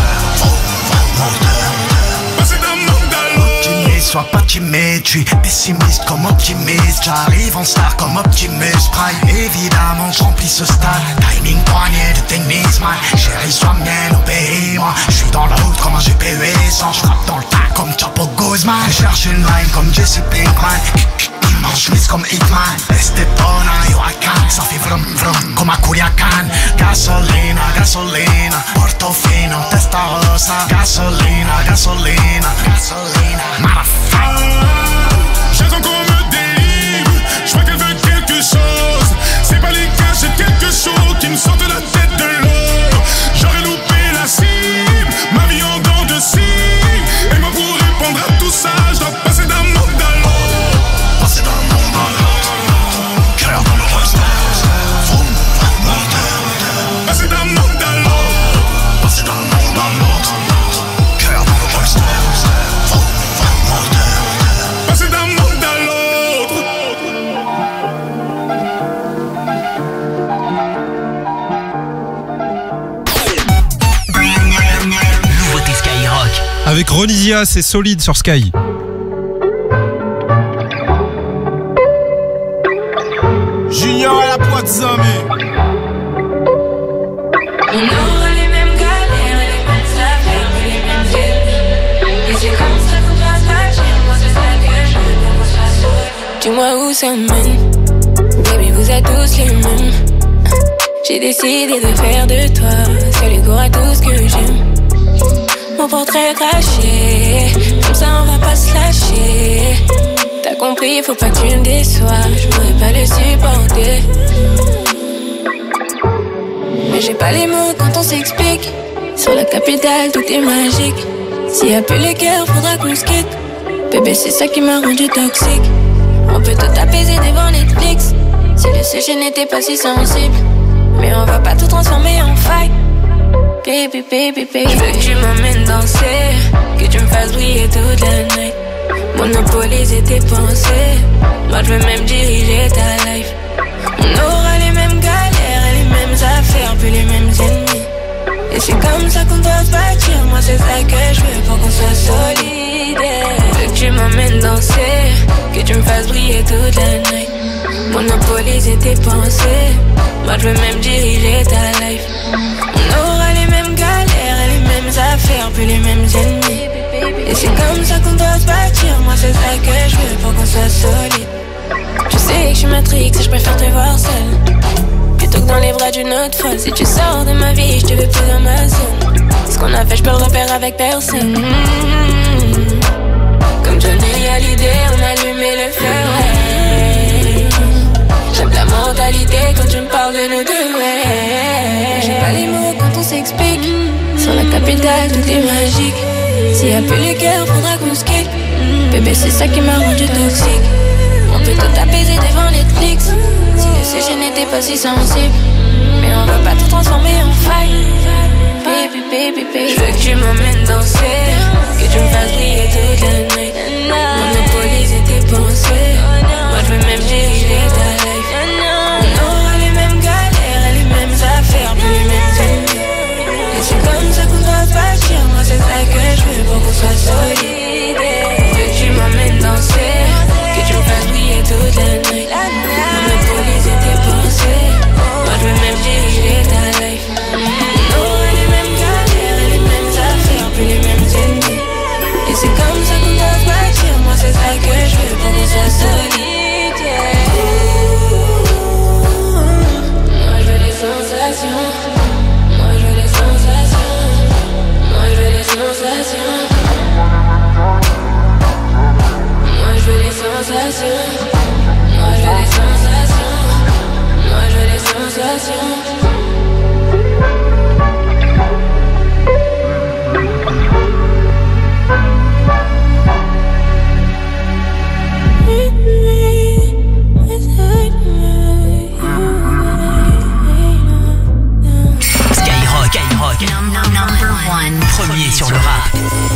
Passer d'un monde à l'autre. Optimiste, sois pas timide, je suis pessimiste comme optimiste. J'arrive en star comme Optimus Prime. Évidemment, je remplis ce stade. Timing poignet de tennis, man. Chérie, sois mienne, obéis-moi. Je suis dans la route comme un G P U sans. Je frappe dans le tas comme Chapo Guzman. Je cherche une line comme Jesse Pinkman. En chemise comme Hitman. Estepona, yo acá. Ça fait vrum vrum comme à Culiacan. Gasolina, gasolina. Portofino, Testarossa. Gasolina, gasolina. Gasolina, motherfucker. J'attends qu'on me délivre. Je vois qu'elle veut quelque chose. C'est pas les gars, c'est quelque chose qui me sort de la tête de l'eau. J'aurais loupé la cible, ma vie en dents de cible. Et moi pour répondre à tout ça, je dois passer d'un monde à l'autre. Passer d'un monde à l'autre. Cœur dans le holster. Passer d'un monde à l'autre. Passer d'un monde à l'autre. Cœur dans le holster. Passer d'un monde à l'autre. Nouveauté Skyrock. Avec Ronisia, c'est Solide sur Sky. Junior à la pointe Zambé. On aura les mêmes galères, les mêmes affaires, les mêmes vies. Et c'est comme ça qu'on doit se battre. Moi c'est ça que je veux qu'on se fasse sourire. Dis-moi où ça mène. Baby, vous êtes tous les mêmes. J'ai décidé de faire de toi seul égo à tout ce que j'aime. Mon portrait craché, comme ça on va pas se lâcher. T'as compris, faut pas que tu me déçois. Je pourrais pas le supporter. Mais j'ai pas les mots quand on s'explique. Sur la capitale, tout est magique. S'il y a plus les cœurs, faudra qu'on se quitte. Bébé, c'est ça qui m'a rendu toxique. On peut tout apaiser devant Netflix. Si le sujet n'était pas si sensible, mais on va pas tout transformer en fight. Baby, baby, baby, je veux que tu m'emmènes danser, que tu me fasses briller toute la nuit, monopoliser tes pensées. Moi je veux même diriger ta life. On aura les mêmes galères et les mêmes affaires, puis les mêmes ennemis. Et c'est comme ça qu'on doit se bâtir. Moi c'est ça que je veux pour qu'on soit solidaire. Je veux que tu m'emmènes danser, que tu me fasses briller toute la nuit, monopoliser tes pensées. Moi je veux même diriger ta life. On aura les mêmes galères et les mêmes affaires, puis les mêmes ennemis. Et c'est comme ça qu'on doit se bâtir. Moi c'est ça que je veux pour qu'on soit solide. Je sais que je suis matrix et je préfère te voir seule plutôt que dans les bras d'une autre folle. Si tu sors de ma vie, je te veux plus dans ma zone. Ce qu'on a fait, je peux le repère avec personne. Mmh. Comme Johnny Hallyday, on allumait le feu, ouais. J'aime ta mentalité quand tu me parles de nous deux, ouais. J'ai pas les mots quand on s'explique. Sur la capitale, tout est magique. S'il y a plus le cœur, faudra qu'on se quitte. Bébé, c'est ça qui m'a rendu toxique. On peut tout apaiser devant Netflix. Si le sujet n'était pas si sensible, mais on va pas tout transformer en fight. Baby, baby, baby, je veux que tu m'emmènes danser, que tu me fasses briller toute la nuit, monopoliser tes pensées. Moi je veux même diriger ta life. On aura les mêmes galères et les mêmes affaires, puis les mêmes ennemis. Et c'est comme ça qu'on doit se bâtir. Moi c'est ça que je veux pour qu'on soit solidaire. Je veux que tu m'emmènes danser, que tu me fasses briller toute la nuit, monopoliser tes pensées. Moi je veux même diriger ta life. On aura les mêmes galères et les mêmes affaires, puis les mêmes ennemis. Et c'est comme ça qu'on doit se bâtir. Moi c'est ça que je veux pour qu'on soit solide, yeah. Moi je veux des sensations. Moi je veux des sensations. Moi je veux des sensations. Moi je veux des sensations. Moi je veux des sensations. Moi je veux des sensations. Skyrock, Skyrock, number one, premier sur le rap.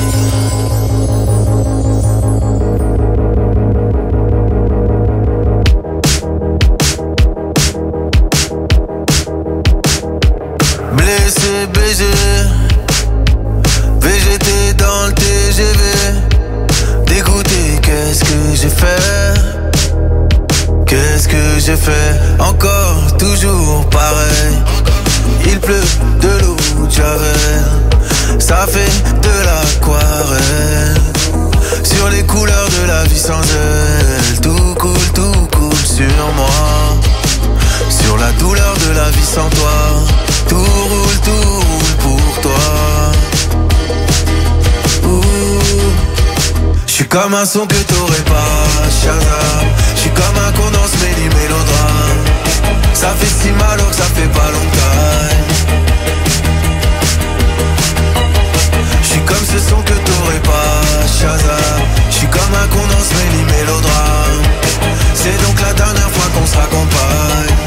Blessé, B G, V G T dans le T G V. Dégoûté, qu'est-ce que j'ai fait? Qu'est-ce que j'ai fait? Encore, toujours pareil. Il pleut de l'eau de Javel. Ça fait de l'aquarelle. Sur les couleurs de la vie sans elle. Tout coule, tout coule sur moi. Sur la douleur de la vie sans toi. Tout roule, tout roule pour toi. J'suis comme un son que t'aurais pas, Shazam. J'suis comme un condense méli mélodrame. Ça fait si mal alors que ça fait pas longtemps. J'suis comme ce son que t'aurais pas, Shazam. J'suis comme un condense méli mélodrame. C'est donc la dernière fois qu'on se raccompagne.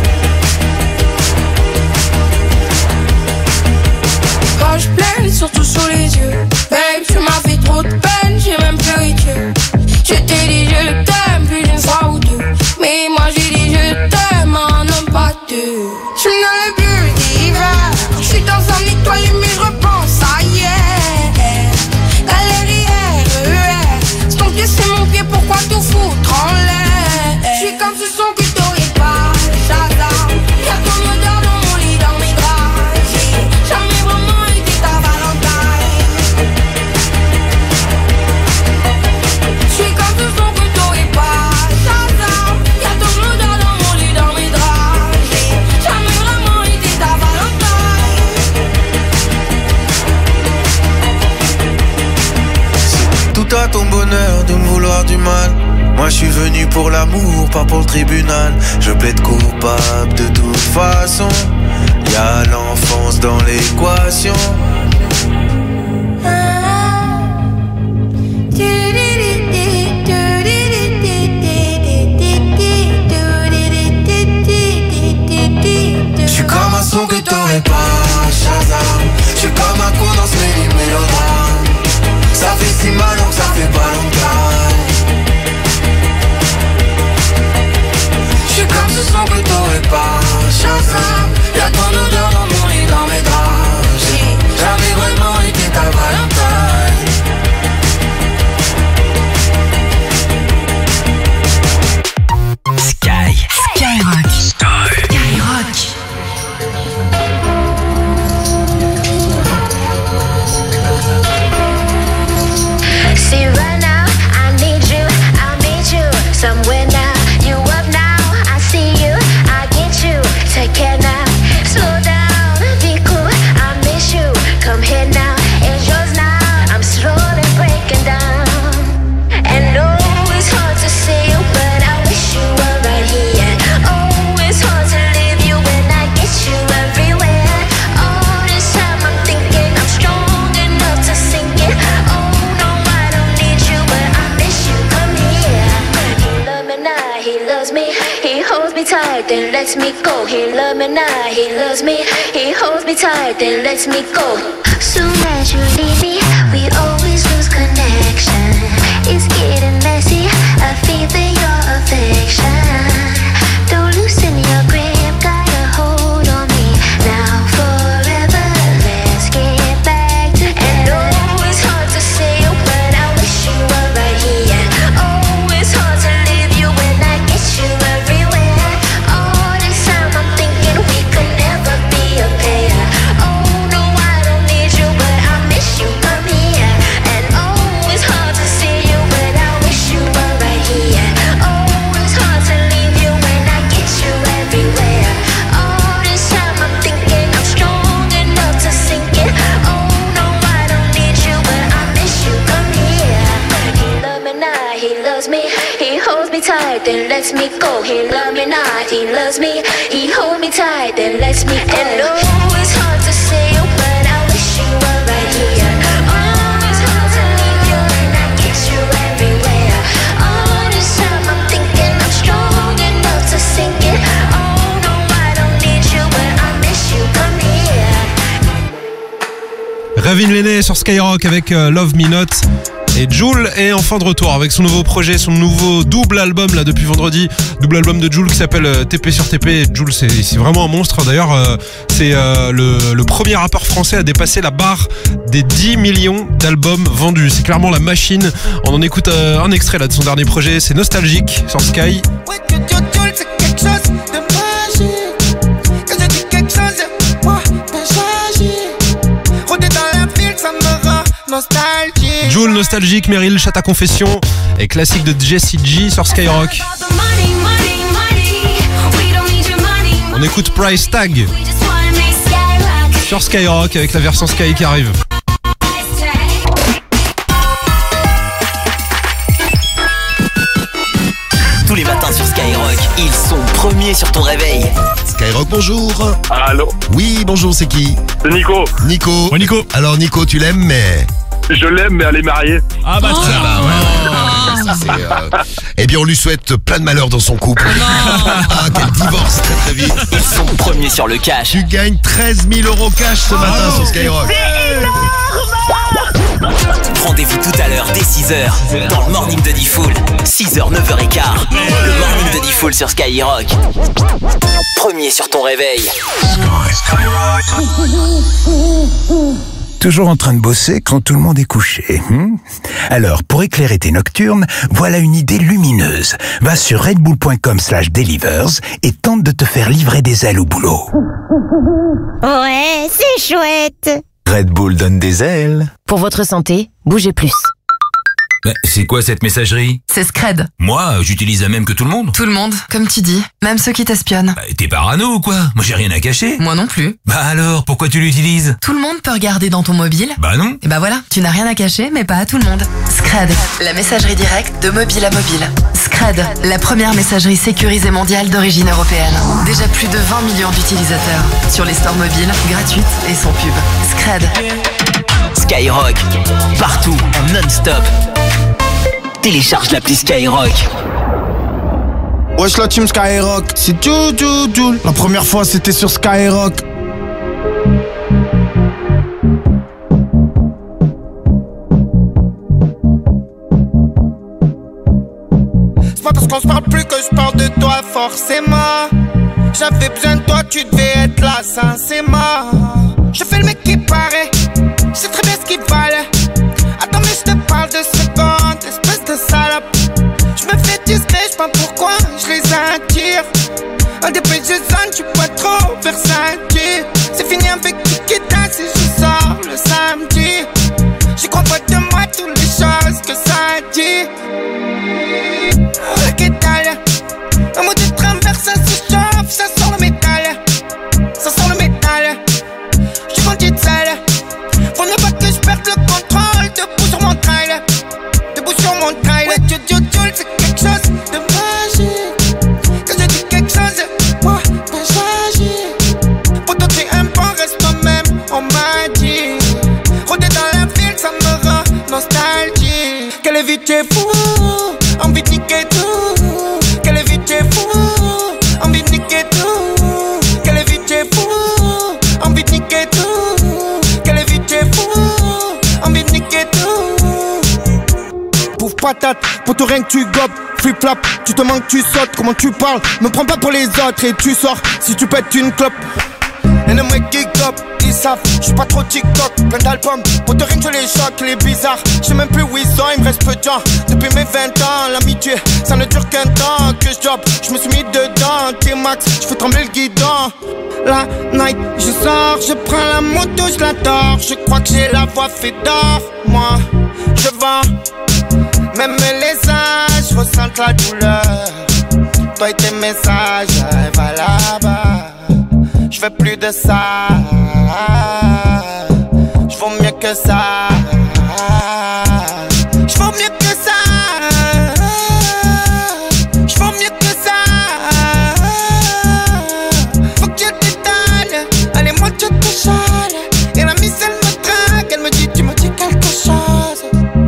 Quand je pleure, surtout sous les yeux. Babe, tu m'as fait trop de peine, j'ai même pleuré Dieu. Je t'ai dit je t'aime plus d'une fois ou deux. Mais moi j'ai dit je t'aime en homme pas deux. Je me dans le bleu d'hiver. Je suis dans un étoile mais je repense à hier. Galerie R E R. C'est ton pied, c'est mon pied, pourquoi tout foutre en l'air? Je suis comme ce son que t'aurais pas, Shazam. Y'a ton odeur dans mon lit, dans mes draps. J'ai jamais vraiment été ta Valentine. Je suis comme ce son que t'aurais pas, Shazam. Y'a ton odeur dans mon lit, dans mes draps. J'ai jamais vraiment été ta Valentine. C'est tout à ton bonheur de me vouloir du mal. Moi je suis venu pour l'amour, pas pour le tribunal. Je plaide coupable de toute façon. Y'a l'enfance dans l'équation. Ah, tight, then lets me go. He love me now, he loves me. He holds me tight, then lets me go. Soon as you leave me, we always lose connection. It's getting messy, I feel that your affection. Don't loosen your grip, got a hold on me. Now forever, let's get back together. And oh, it's hard to say, but I wish you were right here. Oh, it's hard to leave you when I get you everywhere. All this time I'm thinking we could never be a pair. Oh no, I don't need you, but I miss you, come here. And oh, it's hard to see you, but I wish you were right here. Oh, it's hard to leave you when I get you everywhere. All this time I'm thinking I'm strong enough to sink it. Oh no, I don't need you, but I miss you, come here. He love me now, he loves me. He holds me tight, then lets me go. He love me now, he loves me. He hold me tight, then lets me go. And oh, it's hard to say, but I wish you were right here. Oh, it's hard to leave you when I get you everywhere. All this time I'm thinking I'm strong enough to sink it. Oh no, I don't need you, but I miss you, come here. Ravin Lenné sur Skyrock avec euh, Love Me Not. Et Jul est enfin de retour avec son nouveau projet, son nouveau double album là depuis vendredi. Double album de Jul qui s'appelle euh, T P sur T P. Jul c'est, c'est vraiment un monstre. D'ailleurs euh, c'est euh, le, le premier rappeur français à dépasser la barre des dix millions d'albums vendus. C'est clairement la machine. On en écoute euh, un extrait là de son dernier projet. C'est Nostalgique sur Sky. Ouais, que Jul, c'est quelque chose de magique. Quand je dis quelque chose, moi, t'as changé. Rôder dans la ville, ça me rend nostalgique. Jul, Nostalgique, Meryl, Chata Confession et classique de Jessie G sur Skyrock. On écoute Price Tag sur Skyrock avec la version Sky qui arrive. Tous les matins sur Skyrock, ils sont premiers sur ton réveil. Skyrock, bonjour. Allô. Oui, bonjour, c'est qui? C'est Nico. Nico. Ouais, Nico. Alors Nico, tu l'aimes, mais... Je l'aime, mais elle est mariée. Ah bah, oh ça va, ouais, ouais, ouais, ça, c'est, euh... Eh bien, on lui souhaite plein de malheur dans son couple. Ah, qu'elle divorce très très vite. Ils sont premiers sur le cash. Tu gagnes treize mille euros cash ce matin oh, sur Skyrock. Rendez-vous tout à l'heure dès six heures dans le morning de Diffoul. six heures, neuf heures quinze. Le morning de Diffoul sur Skyrock. Premier sur ton réveil. Toujours en train de bosser quand tout le monde est couché. Hmm Alors, pour éclairer tes nocturnes, voilà une idée lumineuse. Va sur redbull.com slash delivers et tente de te faire livrer des ailes au boulot. Ouais, c'est chouette. Red Bull donne des ailes. Pour votre santé, bougez plus. C'est quoi cette messagerie? C'est Scred. Moi, j'utilise la même que tout le monde. Tout le monde, comme tu dis. Même ceux qui t'espionnent. Bah, t'es parano ou quoi? Moi j'ai rien à cacher. Moi non plus. Bah alors, pourquoi tu l'utilises? Tout le monde peut regarder dans ton mobile. Bah non. Et bah voilà, tu n'as rien à cacher, mais pas à tout le monde. Scred, la messagerie directe de mobile à mobile. Scred, la première messagerie sécurisée mondiale d'origine européenne. Déjà plus de vingt millions d'utilisateurs. Sur les stores mobiles, gratuites et sans pub. Scred. Skyrock, partout, en non-stop. Télécharge l'appli Skyrock. Wesh la team Skyrock, c'est Jul Jul Jul. La première fois c'était sur Skyrock. C'est pas parce qu'on se parle plus que je parle de toi forcément. J'avais besoin de toi, tu devais être là, sincèrement. Je fais le mec qui paraît, je sais très bien ce qu'il fallait. Attends mais je te parle de secondes, espèce de salope. Je me fais discret, je sais pas pourquoi je les attire. Un des plus je zone, tu peux trop versatile. C'est fini avec Kikita si je sors le samedi. J'y crois pas de moi toutes les choses que ça dit. Kikita, un mot de travers, ça se chauffe, ça sent le métal. Ça sent le métal. J'suis vendu de sale. Faut ne pas que je perde le contrôle. Debout sur mon trail. Debout sur mon trail. Ouais, Jul Jul Jul, c'est quelque chose de magique. Quand je dis quelque chose, moi, t'as changé. Pour toi, t'es un bon, reste toi-même, on m'a dit. Rôder dans la ville, ça me rend nostalgique. Quelle vie t'es fou, envie de niquer tout. Quelle vie t'es fou, envie de niquer patate, pour tout rien que tu gobes. Flip-flap, tu te manques, tu sautes, comment tu parles. Me prends pas pour les autres et tu sors si tu pètes une clope. Et les mecs qui gobent, ils savent, j'suis pas trop TikTok. Plein d'albums, pour te rien que je les choque, les bizarres. J'sais même plus où ils sont, il me reste peu de temps. Depuis mes vingt ans, l'amitié, ça ne dure qu'un temps. Que je job, j'me suis mis dedans. T-Max, j'fais trembler le guidon. La night, je sors, je prends la moto, je l'adore. Je crois que j'ai la voix fait d'or. Moi, je vends, même les âges ressentent la douleur. Toi et tes messages, va là-bas. Je veux plus de ça. Je vaux mieux que ça. Je vaux mieux que ça. Je vaux mieux que ça. Faut que je t'étale. Allez, moi je te chale. Et la mise elle me traque. Elle me dit, tu me dis quelque chose.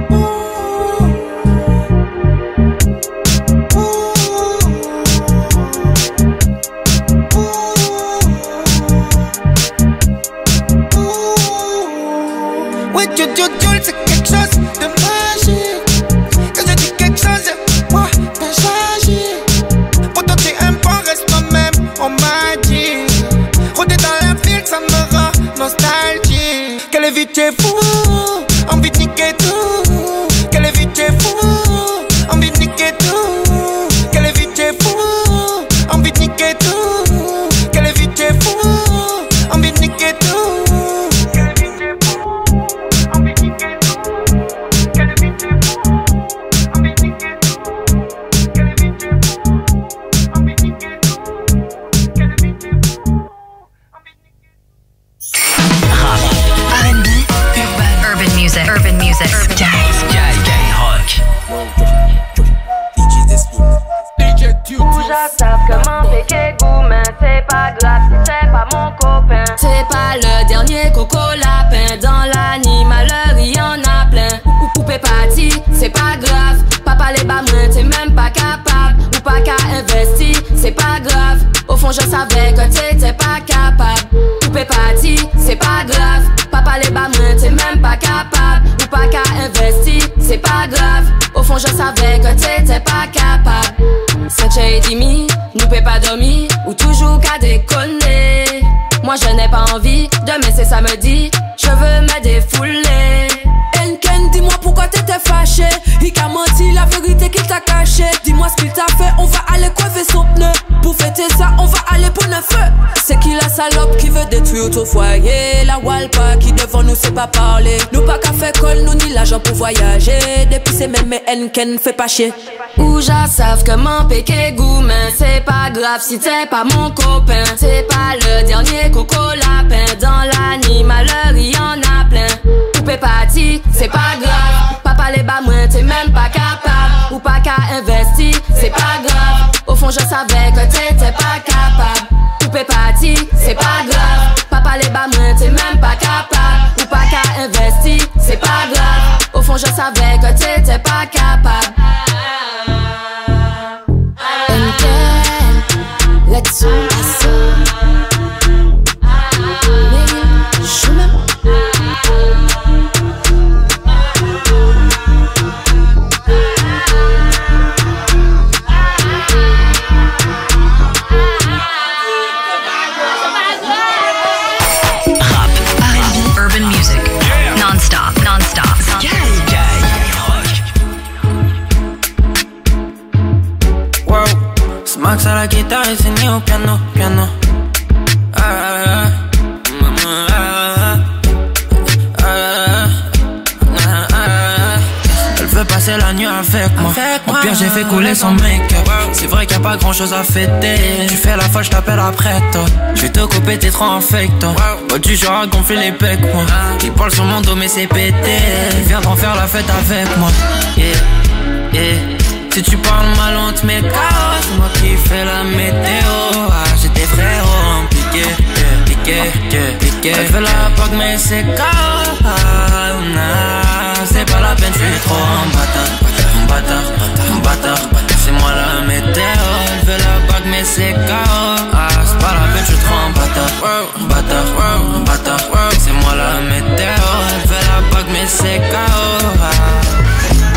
C'est quelque chose de magique. Quand je dis quelque chose, moi, ben j'agis. Pourtant t'es un bon, reste toi-même, on m'a dit. Rôder dans la ville, ça me rend nostalgique. Quelle vie t'es fou, envie de niquer tout. Quelle vie t'es fou, envie de niquer tout. Quelle vie t'es fou, envie de niquer tout. Quelle vie t'es fou, envie de niquer tout. Urban music. Sky, Sky, Skyrock. Déjà savent comment péquer gourmand. C'est pas grave si c'est pas mon copain. C'est pas le dernier coco lapin. Dans l'animaleur y en a plein. Ou poupée party, c'est pas grave. Papa les bas moins, t'es même pas capable. Ou pas qu'à investir, c'est pas grave. Au fond je savais que t'étais pas capable. Poupée party, c'est pas grave. Papa les bas moins, t'es même pas capable. Ou pas qu'à investir, c'est pas grave. Au fond je savais que t'étais pas capable. Saint-Chay Dimi, nous peut pas dormir. Ou toujours qu'à déconner. Moi je n'ai pas envie, demain c'est samedi. Je veux me défouler. Enken, dis-moi pourquoi t'étais fâché. Il t'a menti, la vérité qu'il t'a caché. Dis-moi ce qu'il t'a fait, on va aller crever son pneu. Pour fêter ça, on va aller pour le feu. C'est qui la salope qui veut détruire ton foyer? La Walpa qui devant nous sait pas parler. Nous pas qu'à faire colle, nous ni l'argent pour voyager. Depuis c'est même mais Enken fait pas chier. Ou j'en savent comment péquer gourmand. C'est pas grave si t'es pas mon copain. C'est pas le dernier coco lapin. Dans l'animaleur y en a plein. Poupée party, c'est pas grave. Papa les bas moins, t'es même pas capable. Ou pas qu'à investir, c'est pas grave. Au fond je savais que t'étais pas capable. Poupée party, c'est pas grave. Papa les bas moins, t'es même pas capable. Ou pas qu'à investir, c'est pas grave. Au fond je savais que t'étais pas capable. Let's go. Max a la guitare et Ziggy au piano, piano. Ah, ah, ah, ah, ah, ah. Elle veut passer la nuit avec moi. Au pire j'ai fait couler son make-up. C'est vrai qu'il y a pas grand chose à fêter. Tu fais la folle, je t'appelle après toi. Je vais te couper, t'es trop en fake toi. Oh, tu genre à gonfler les pecs moi. Ils parlent sur mon dos mais c'est pété. Ils viendront faire la fête avec moi. Yeah, yeah. Si tu parles mal on te met K O. C'est moi qui fais la météo. Ah j'ai des frérots piqué, piqué, piqué. Elle veut la Pâques mais c'est K O. Ah nah, c'est pas la peine, je suis trop en bâtard. En bâtard, en bâtard. C'est moi la météo. Elle veut la Pâques mais c'est K O. Ah c'est pas la peine, je suis trop en bâtard. En bâtard, en bâtard. C'est moi la météo. Elle veut la Pâques mais c'est K O. Ah. J'ai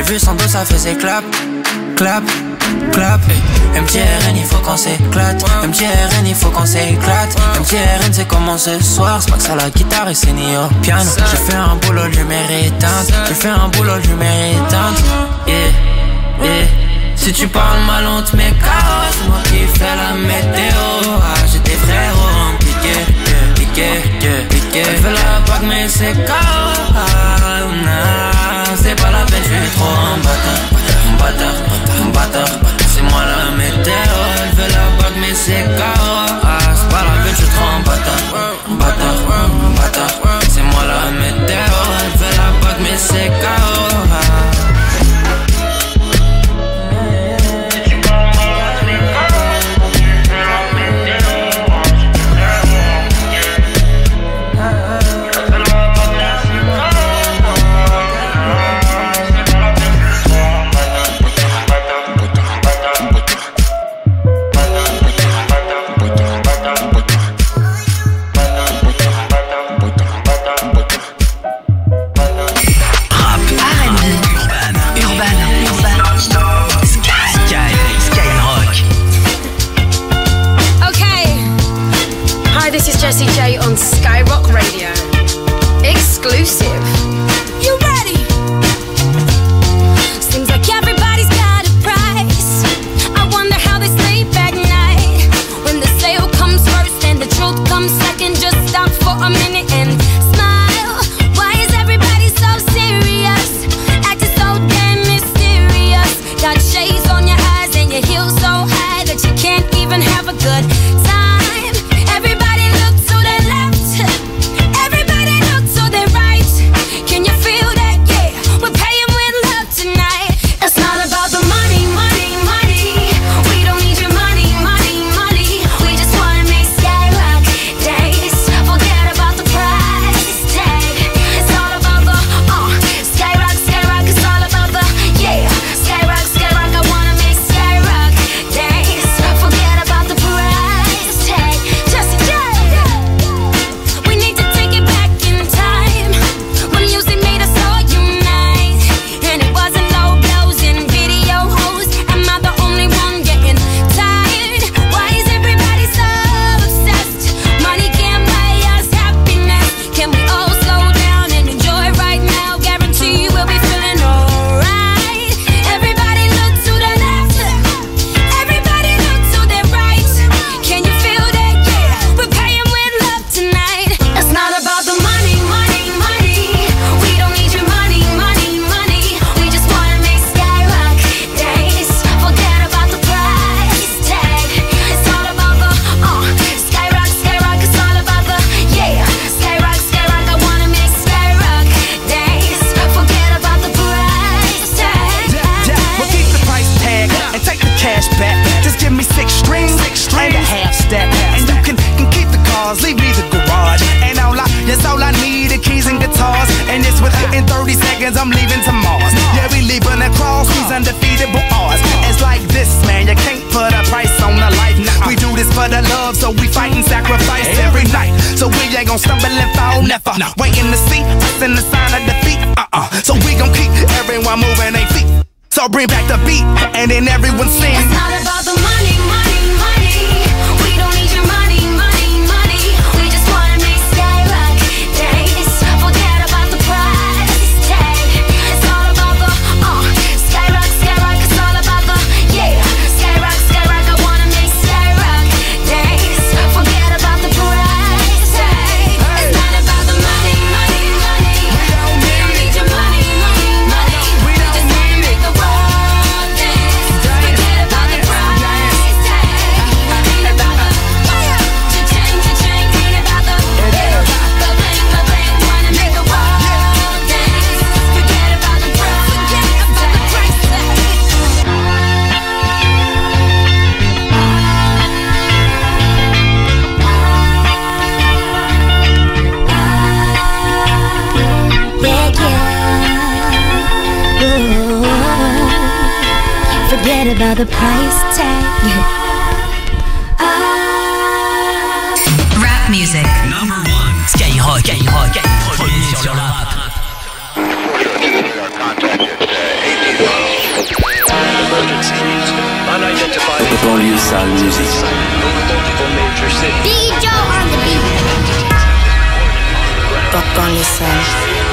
l'ai vu sans dos, ça faisait clap, clap, clap. M T R N, il faut qu'on s'éclate. M T R N, il faut qu'on s'éclate. M T R N, c'est comment ce soir. C'est pas que ça la guitare et c'est ni au piano. J'ai fait un boulot lumière éteinte. J'ai fait un boulot lumière éteinte. Yeah, yeah. Si tu parles mal, on te met K O. C'est moi qui fais la météo. Ah, j'ai des frérots en piqué, piqué, piqué, piqué. Elle fait la bague, mais c'est K O. Ah, nah, c'est pas la peine, je suis trop un bâtard. Un bâtard, un bâtard. C'est moi la météo. Elle fait la bague, mais c'est K O. Ah, c'est pas la peine, je suis trop un bâtard. Un bâtard, un bâtard. C'est moi la météo. Elle fait la bague, mais c'est K O. Ah. Jessie J on Skyrock Radio. Exclusive. You ready? Seems like everybody's got a price. I wonder how they sleep at night. When the sale comes first and the truth comes second, just stop for a minute and smile. Why is everybody so serious? Acting so damn mysterious. Got shades on your eyes and your heels so high that you can't even have a good time. Everybody look to the left. Everybody look to the right. Can you feel that? Yeah, we're paying with love tonight. It's not about the money, money, money. We don't need your money, money, money. We just wanna make Skyrock days. Forget about the price tag. It's all about the uh Skyrock, Skyrock. It's all about the yeah. Skyrock, Skyrock. I wanna make Skyrock days. Forget about the price tag. Jessie J. We need to take it back in time when music made us all unite, and it wasn't low blows and video hoes. Am I the only one getting tired? Why is everybody so obsessed? Money can't buy us happiness. Can we all slow down and enjoy right now? Guarantee we'll be feeling alright. Everybody look to the left. Everybody look to the right. Can you feel that? Yeah, we're paying with love tonight. It's not about the money, money, money. We don't need your money, money, money. We just wanna make Skyrock days. Forget about the price tag. It's all about the uh Skyrock, Skyrock. It's all about the yeah. Skyrock, Skyrock. I wanna make Skyrock days. Forget about the price tag. We'll keep the price tag and take the cash back. Just give me six strings and a half stack. And you can, can keep the cars, leave me the garage. And all I, yes, all I need are keys and guitars. And it's within thirty seconds, I'm leaving to Mars. Yeah, we leaving across these undefeatable odds. It's like this, man, you can't put a price on a life. We do this for the love, so we fight and sacrifice every night. So we ain't gon' stumble and fall, never. Waiting to see us in the sign of defeat. Uh-uh. So we gon' keep everyone moving their feet. So bring back the beat, and then everyone sing. It's not about the money, money, money. We don't need your money, money, money. We just wanna make Skyrock days. Forget about the price tag. It's all about the uh Skyrock, Skyrock. It's all about the yeah. Skyrock, Skyrock. I wanna make Skyrock days. Forget about the price tag. It's not about the money, money, money. We don't need your money, money, money. We just wanna make the world dance. Forget about the price tag. Ain't about the cha-ching, cha-ching. Ain't about the yeah. The bling, the bling. Wanna make the world dance. Forget about the price Yeah, yeah. Ooh. Forget about the price tag. Rap music. Number one. Skyrock, Skyrock, premier sur le rap. sale musique. Biggie Joe on the beat. Pas dans les salles.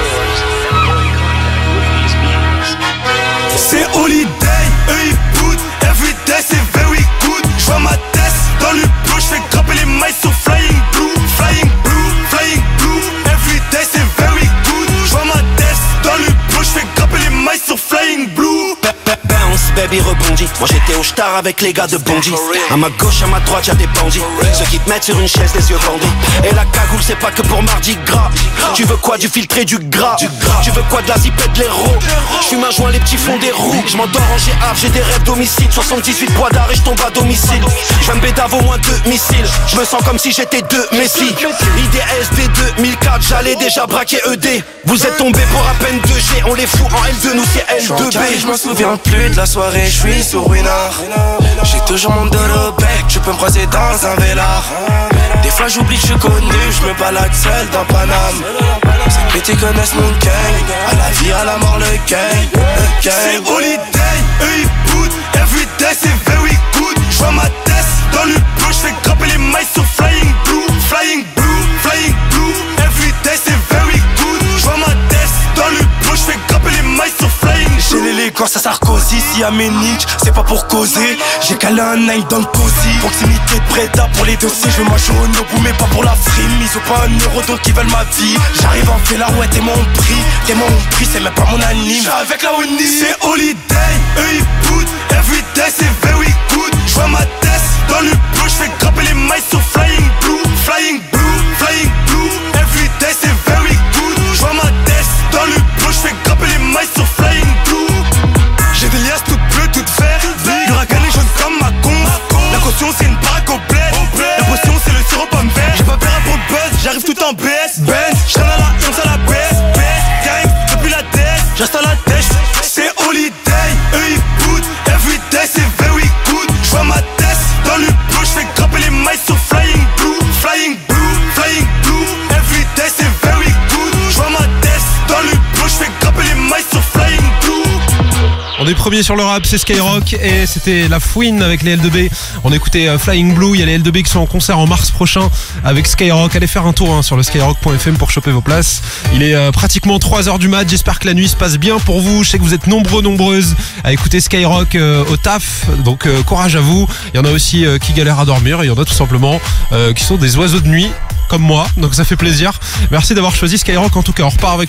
C'est holiday, eux ils boot. Everyday c'est very good. J'vois ma tête dans le bleu, j'fais grimper les mailles sur flying blue. Flying blue, flying blue. Everyday c'est very good. J'vois ma tête dans le bleu, j'fais grimper les mailles sur flying blue. Bounce, baby rebondit. Moi j'étais au star avec les gars de Bondy. À ma gauche, à ma droite, y'a des bandits. Ceux qui te mettent sur une chaise, les yeux bandits. Et la cagoule, c'est pas que pour mardi gras. Tu veux quoi, du filtré, du gras. Tu veux quoi, de la zipette, de l'héros. J'fume un joint, les petits fonds des roues. J'm'endors en G A, j'ai des rêves d'homicide. soixante-dix-huit poids d'arrêt, j'tombe à domicile. J'vais me bédave au moins deux missiles. J'me sens comme si j'étais deux Messi. I D S D deux mille quatre, j'allais déjà braquer E D. Vous êtes tombés pour à peine deux G. On les fout en L deux, nous c'est L deux B. Je m'en souviens plus de la soirée, je suis sur Winard. J'ai toujours mon dos au bec, tu peux me croiser dans un vélard. Des fois j'oublie que je suis connu, je me balade seul dans Paname. Ces petits connaissent mon gang, à la vie, à la mort le gang, le gang. C'est holiday, eux ils boot, everyday c'est very good. J'vois ma tête dans le bleu, j'fais grimper les mailles sur flying blue. Flying blue, flying blue, everyday c'est very good. J'vois ma tête dans le bleu, j'fais grimper les mailles sur flying blue. J'ai l'élégance à Sarkozy, si à Ménique, c'est pas pour causer. J'ai calé un nine dans le cosy. Proximité de Breda pour les dossiers, je veux manger au Nobu mais pas pour la frime. Ils ont pas un euro donc ils veulent ma vie. J'arrive en fait là, ouais t'es mon prix. T'es mon prix, c'est même pas mon anime. J'suis avec la Oni. C'est holiday, eux ils boot. Everyday c'est very good. J'vois ma tête dans le bleu, j'fais grimper les mailles sur flying blue. Flying blue, flying blue. Everyday c'est very good. J'vois ma tête dans le bleu, j'fais grimper les mailles sur flying blue. J'ai des liasses toutes bleues, toutes vertes. L'huracan est jaune comme ma con. La caution c'est une baraque au bled. La potion c'est le sirop pomme vert. J'ai pas peur pour le buzz, j'arrive tout en B S. Benz, j'traîne à la comme ça la baisse. Baisse, gang, depuis la tête, j'reste à la tête. C'est holiday, eux ils boot. Everyday c'est very good. J'vois ma tête dans le bleu, j'fais grimper les mailles sur flying blue. Flying blue, flying blue. Everyday c'est very good. J'vois ma tête dans le bleu, j'fais grimper les mailles sur flying blue. On est premier sur le rap, c'est Skyrock et c'était La Fouine avec les L deux B. On écoutait euh, Flying Blue, il y a les L deux B qui sont en concert en mars prochain avec Skyrock. Allez faire un tour hein, sur le skyrock point f m pour choper vos places. Il est euh, pratiquement trois heures du mat, j'espère que la nuit se passe bien pour vous. Je sais que vous êtes nombreux, nombreuses à écouter Skyrock euh, au taf, donc euh, courage à vous. Il y en a aussi euh, qui galèrent à dormir et il y en a tout simplement euh, qui sont des oiseaux de nuit comme moi, donc ça fait plaisir. Merci d'avoir choisi Skyrock en tout cas, on repart avec